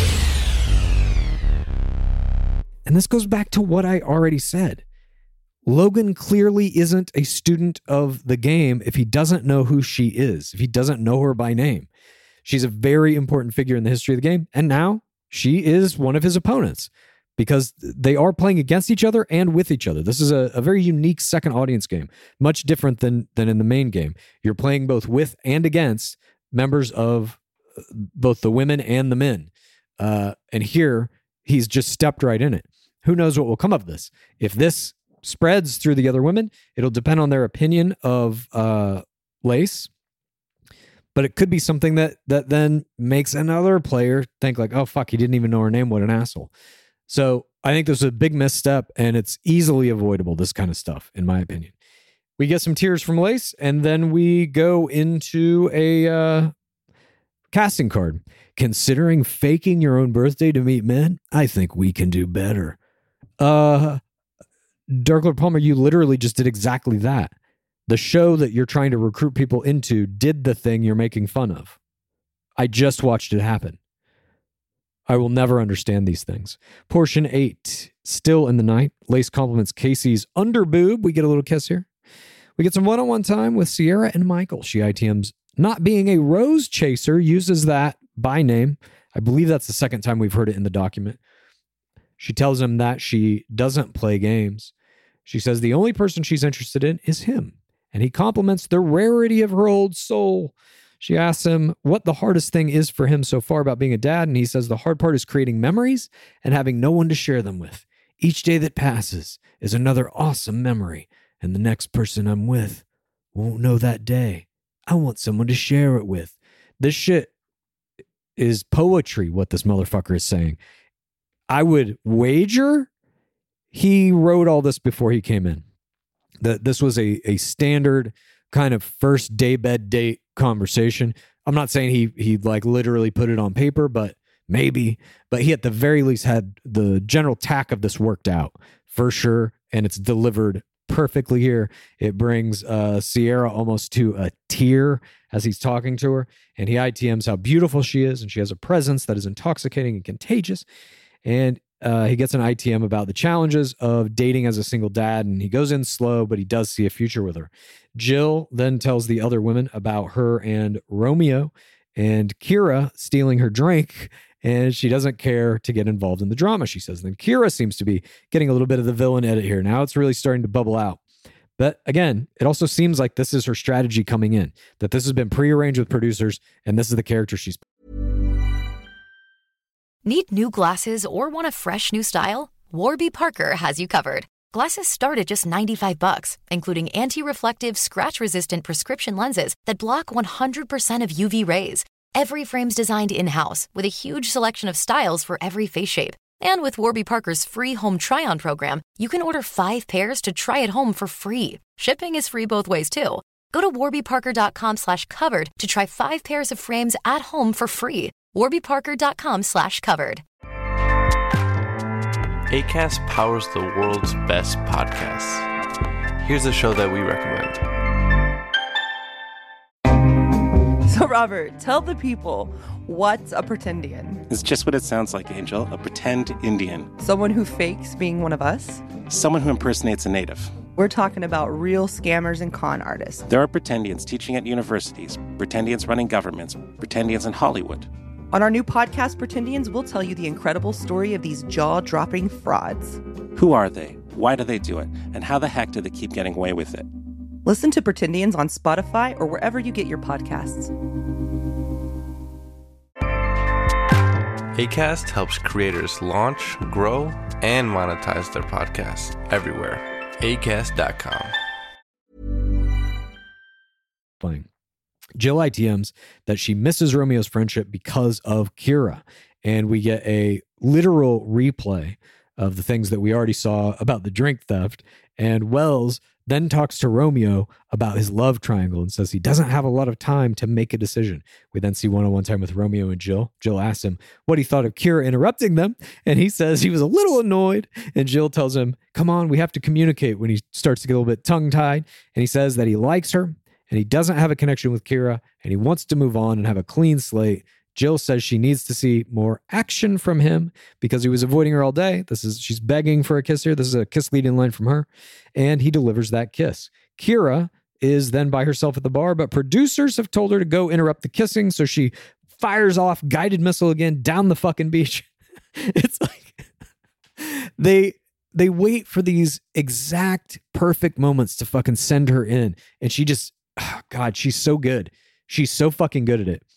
And this goes back to what I already said. Logan clearly isn't a student of the game if he doesn't know who she is, if he doesn't know her by name. She's a very important figure in the history of the game, and now she is one of his opponents because they are playing against each other and with each other. This is a, a very unique second audience game, much different than, than in the main game. You're playing both with and against members of both the women and the men. Uh, and here, he's just stepped right in it. Who knows what will come of this? If this spreads through the other women, it'll depend on their opinion of uh, Lace. But it could be something that that then makes another player think like, oh, fuck, he didn't even know her name. What an asshole. So I think this is a big misstep, and it's easily avoidable, this kind of stuff, in my opinion. We get some tears from Lace, and then we go into a uh, casting card. Considering faking your own birthday to meet men, I think we can do better. Uh, Dark Lord Palmer, you literally just did exactly that. The show that you're trying to recruit people into did the thing you're making fun of. I just watched it happen. I will never understand these things. Portion eight, Still in the Night. Lace compliments Casey's underboob. We get a little kiss here. We get some one-on-one time with Sierra and Michael. She I T Ms not being a rose chaser, uses that by name. I believe that's the second time we've heard it in the document. She tells him that she doesn't play games. She says the only person she's interested in is him. And he compliments the rarity of her old soul. She asks him what the hardest thing is for him so far about being a dad, and he says the hard part is creating memories and having no one to share them with. Each day that passes is another awesome memory, and the next person I'm with won't know that day. I want someone to share it with. This shit is poetry, what this motherfucker is saying. I would wager he wrote all this before he came in. That this was a, a standard kind of first day bed date conversation. I'm not saying he he like literally put it on paper, but maybe. But he at the very least had the general tack of this worked out for sure, and it's delivered perfectly here. It brings uh, Sierra almost to a tear as he's talking to her, and he I T Ms how beautiful she is, and she has a presence that is intoxicating and contagious. And Uh, he gets an I T M about the challenges of dating as a single dad, and he goes in slow, but he does see a future with her. Jill then tells the other women about her and Romeo and Kira stealing her drink, and she doesn't care to get involved in the drama, she says. Then Kira seems to be getting a little bit of the villain edit here. Now it's really starting to bubble out. But again, it also seems like this is her strategy coming in, that this has been prearranged with producers, and this is the character she's. Need new glasses or want a fresh new style? Warby Parker has you covered. Glasses start at just ninety-five bucks, including anti-reflective, scratch-resistant prescription lenses that block one hundred percent of U V rays. Every frame's designed in-house with a huge selection of styles for every face shape. And with Warby Parker's free home try-on program, you can order five pairs to try at home for free. Shipping is free both ways, too. Go to warbyparker.com slash covered to try five pairs of frames at home for free. warbyparker.com slash covered. Acast powers the world's best podcasts. Here's a show that we recommend. So, Robert, tell the people, what's a pretendian? It's just what it sounds like, Angel. A pretend Indian. Someone who fakes being one of us? Someone who impersonates a native. We're talking about real scammers and con artists. There are pretendians teaching at universities, pretendians running governments, pretendians in Hollywood. On our new podcast, Pretendians, we'll tell you the incredible story of these jaw-dropping frauds. Who are they? Why do they do it? And how the heck do they keep getting away with it? Listen to Pretendians on Spotify or wherever you get your podcasts. Acast helps creators launch, grow, and monetize their podcasts everywhere. Acast dot com. Playing. Jill I T Ms that she misses Romeo's friendship because of Kira. And we get a literal replay of the things that we already saw about the drink theft. And Wells then talks to Romeo about his love triangle and says he doesn't have a lot of time to make a decision. We then see one-on-one time with Romeo and Jill. Jill asks him what he thought of Kira interrupting them, and he says he was a little annoyed. And Jill tells him, come on, we have to communicate, when he starts to get a little bit tongue-tied. And he says that he likes her, and he doesn't have a connection with Kira, and he wants to move on and have a clean slate. Jill says she needs to see more action from him because he was avoiding her all day. This is she's begging for a kiss here. This is a kiss lead in line from her, and he delivers that kiss. Kira is then by herself at the bar, but producers have told her to go interrupt the kissing, so she fires off guided missile again down the fucking beach. It's like they they wait for these exact perfect moments to fucking send her in, and she just, oh God, she's so good. She's so fucking good at it.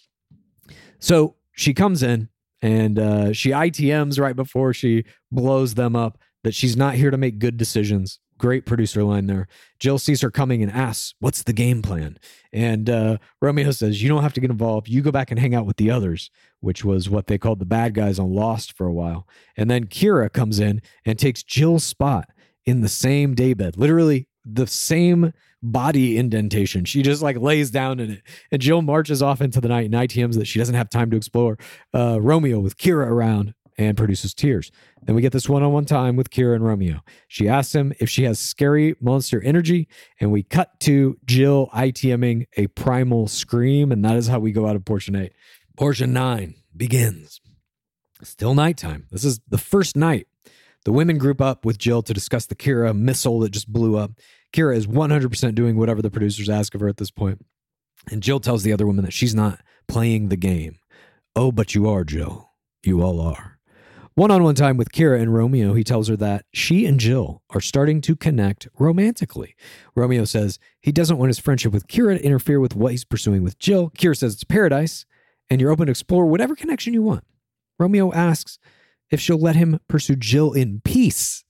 So she comes in and uh, she I T Ms right before she blows them up that she's not here to make good decisions. Great producer line there. Jill sees her coming and asks, what's the game plan? And uh, Romeo says, you don't have to get involved. You go back and hang out with the others, which was what they called the bad guys on Lost for a while. And then Kira comes in and takes Jill's spot in the same daybed, literally the same body indentation. She just like lays down in it, and Jill marches off into the night and I T Ms that she doesn't have time to explore uh, Romeo with Kira around, and produces tears. Then we get this one-on-one time with Kira and Romeo. She asks him if she has scary monster energy, and we cut to Jill ITMing a primal scream, and that is how we go out of portion eight. Portion nine begins. Still nighttime. This is the first night. The women group up with Jill to discuss the Kira missile that just blew up. Kira is one hundred percent doing whatever the producers ask of her at this point. And Jill tells the other woman that she's not playing the game. Oh, but you are, Jill. You all are. One-on-one time with Kira and Romeo, he tells her that she and Jill are starting to connect romantically. Romeo says he doesn't want his friendship with Kira to interfere with what he's pursuing with Jill. Kira says it's paradise, and you're open to explore whatever connection you want. Romeo asks if she'll let him pursue Jill in peace.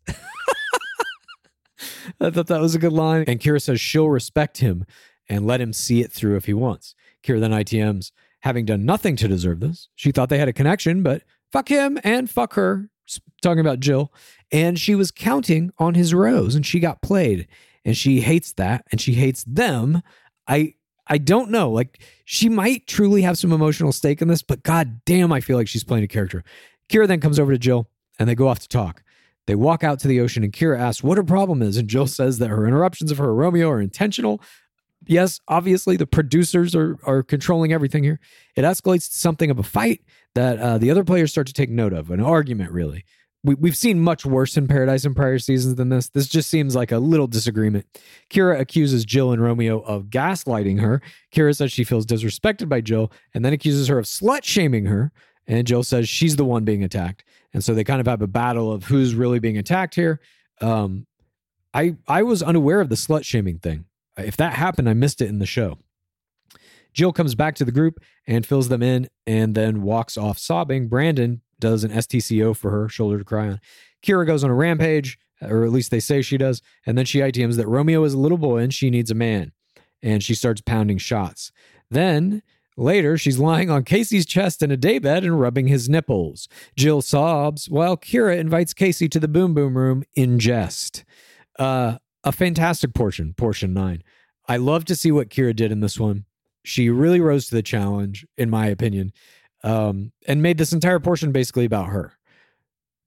I thought that was a good line. And Kira says she'll respect him and let him see it through if he wants. Kira then I T Ms, having done nothing to deserve this. She thought they had a connection, but fuck him and fuck her, talking about Jill. And she was counting on his rose, and she got played. And she hates that, and she hates them. I I don't know. Like, she might truly have some emotional stake in this, but god damn, I feel like she's playing a character. Kira then comes over to Jill, and they go off to talk. They walk out to the ocean, and Kira asks what her problem is, and Jill says that her interruptions of her Romeo are intentional. Yes, obviously, the producers are, are controlling everything here. It escalates to something of a fight that uh, the other players start to take note of, an argument, really. We, we've seen much worse in Paradise in prior seasons than this. This just seems like a little disagreement. Kira accuses Jill and Romeo of gaslighting her. Kira says she feels disrespected by Jill, and then accuses her of slut-shaming her. And Jill says she's the one being attacked. And so they kind of have a battle of who's really being attacked here. Um, I I was unaware of the slut-shaming thing. If that happened, I missed it in the show. Jill comes back to the group and fills them in and then walks off sobbing. Brandon does an S T C O for her, shoulder to cry on. Kira goes on a rampage, or at least they say she does. And then she I T Ms that Romeo is a little boy and she needs a man. And she starts pounding shots. Then later, she's lying on Casey's chest in a daybed and rubbing his nipples. Jill sobs while Kira invites Casey to the boom boom room in jest. Uh, a fantastic portion, portion nine. I love to see what Kira did in this one. She really rose to the challenge, in my opinion, um, and made this entire portion basically about her.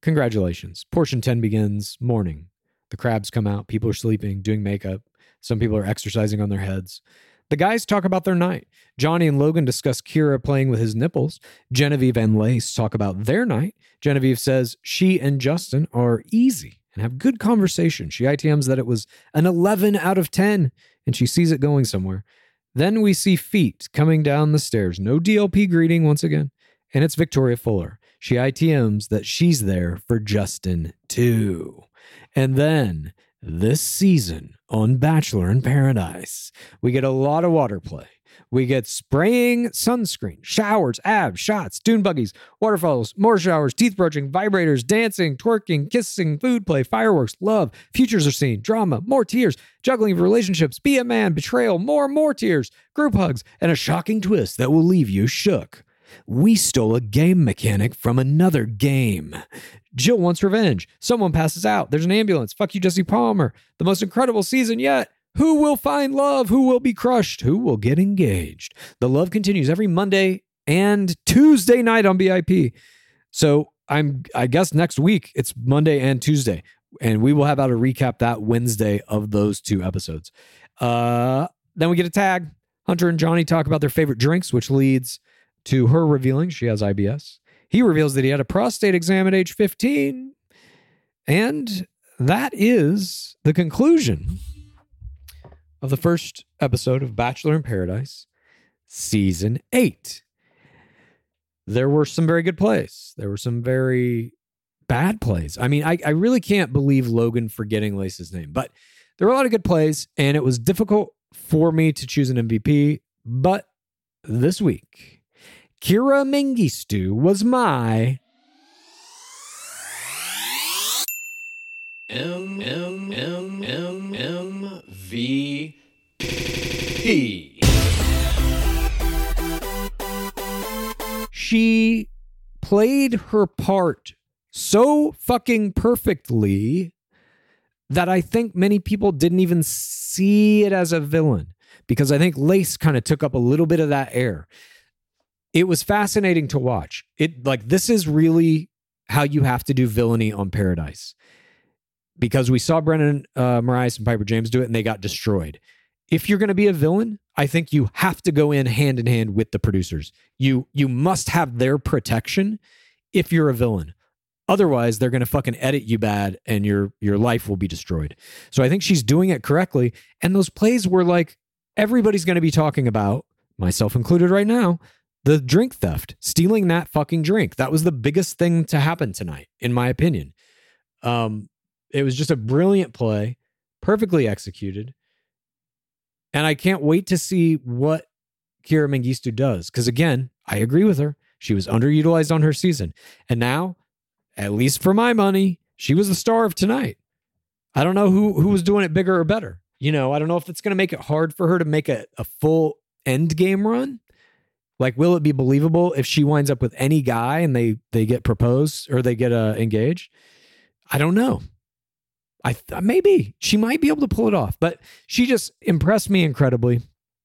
congratulations. Portion ten begins morning. The crabs come out. People are sleeping, doing makeup. Some people are exercising on their heads. The guys talk about their night. Johnny and Logan discuss Kira playing with his nipples. Genevieve and Lace talk about their night. Genevieve says she and Justin are easy and have good conversation. She I T Ms that it was an eleven out of ten, and she sees it going somewhere. Then we see feet coming down the stairs. No D L P greeting once again. And it's Victoria Fuller. She I T Ms that she's there for Justin too. And then this season on Bachelor in Paradise, we get a lot of water play. We get spraying sunscreen, showers, abs, shots, dune buggies, waterfalls, more showers, teeth brushing, vibrators, dancing, twerking, kissing, food play, fireworks, love, futures are seen, drama, more tears, juggling of relationships, be a man, betrayal, more, more tears, group hugs, and a shocking twist that will leave you shook. We stole a game mechanic from another game. Jill wants revenge. Someone passes out. There's an ambulance. Fuck you, Jesse Palmer. The most incredible season yet. Who will find love? Who will be crushed? Who will get engaged? The love continues every Monday and Tuesday night on B I P. So I'm, I guess next week it's Monday and Tuesday, and we will have out a recap that Wednesday of those two episodes. Uh, then we get a tag. Hunter and Johnny talk about their favorite drinks, which leads to her revealing she has I B S. He reveals that he had a prostate exam at age fifteen. And that is the conclusion of the first episode of Bachelor in Paradise, Season eight. There were some very good plays. There were some very bad plays. I mean, I, I really can't believe Logan forgetting Lace's name, but there were a lot of good plays, and it was difficult for me to choose an M V P. But this week, Kira Mengistu was my M M M M M V P. She played her part so fucking perfectly that I think many people didn't even see it as a villain, because I think Lace kind of took up a little bit of that air. It was fascinating to watch. It like this is really how you have to do villainy on Paradise, because we saw Brennan uh, Marias and Piper James do it and they got destroyed. If you're going to be a villain, I think you have to go in hand in hand with the producers. You you must have their protection if you're a villain. Otherwise, they're going to fucking edit you bad and your your life will be destroyed. So I think she's doing it correctly. And those plays were like, everybody's going to be talking about, myself included right now, the drink theft, stealing that fucking drink. That was the biggest thing to happen tonight, in my opinion. Um, it was just a brilliant play, perfectly executed. And I can't wait to see what Kira Mengistu does. Because again, I agree with her. She was underutilized on her season. And now, at least for my money, she was the star of tonight. I don't know who, who was doing it bigger or better. You know, I don't know if it's going to make it hard for her to make a, a full end game run. Like, will it be believable if she winds up with any guy and they they get proposed or they get uh, engaged? I don't know. I th- maybe she might be able to pull it off, but she just impressed me incredibly.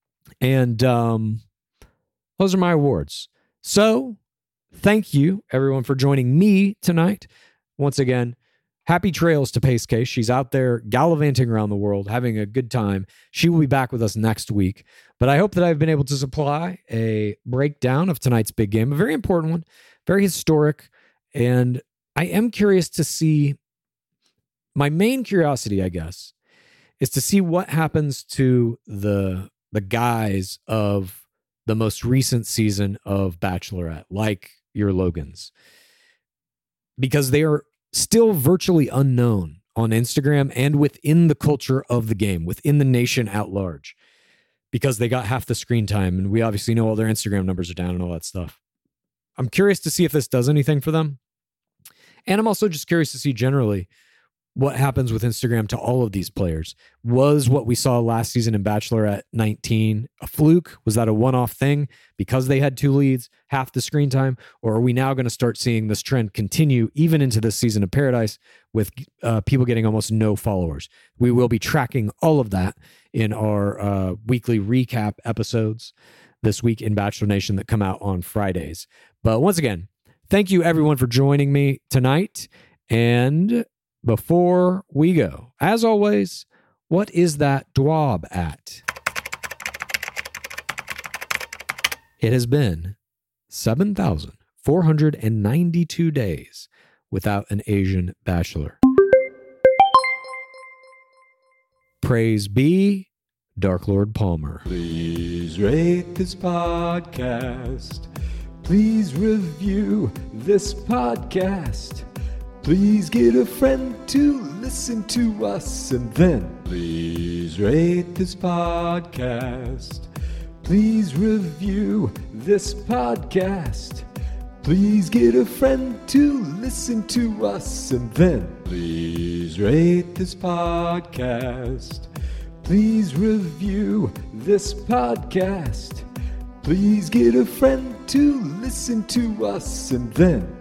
And um, those are my awards. So thank you, everyone, for joining me tonight. Once again, happy trails to Pace Case. She's out there gallivanting around the world, having a good time. She will be back with us next week. But I hope that I've been able to supply a breakdown of tonight's big game, a very important one, very historic. And I am curious to see, my main curiosity, I guess, is to see what happens to the the guys of the most recent season of Bachelorette, like your Logans, because they are still virtually unknown on Instagram and within the culture of the game, within the nation at large, because they got half the screen time, and we obviously know all their Instagram numbers are down and all that stuff. I'm curious to see if this does anything for them. And I'm also just curious to see generally what happens with Instagram to all of these players. Was what we saw last season in Bachelorette nineteen a fluke? Was that a one-off thing because they had two leads, half the screen time? Or are we now going to start seeing this trend continue even into this season of Paradise with uh, people getting almost no followers? We will be tracking all of that in our uh, weekly recap episodes this week in Bachelor Nation that come out on Fridays. But once again, thank you everyone for joining me tonight. And before we go, as always, what is that D W A B at? It has been seven thousand four hundred ninety-two days without an Asian bachelor. Praise be Dark Lord Palmer. Please rate this podcast. Please review this podcast. Please get a friend to listen to us, and then please rate this podcast. Please review this podcast. Please get a friend to listen to us, and then please rate this podcast. Please review this podcast. Please get a friend to listen to us, and then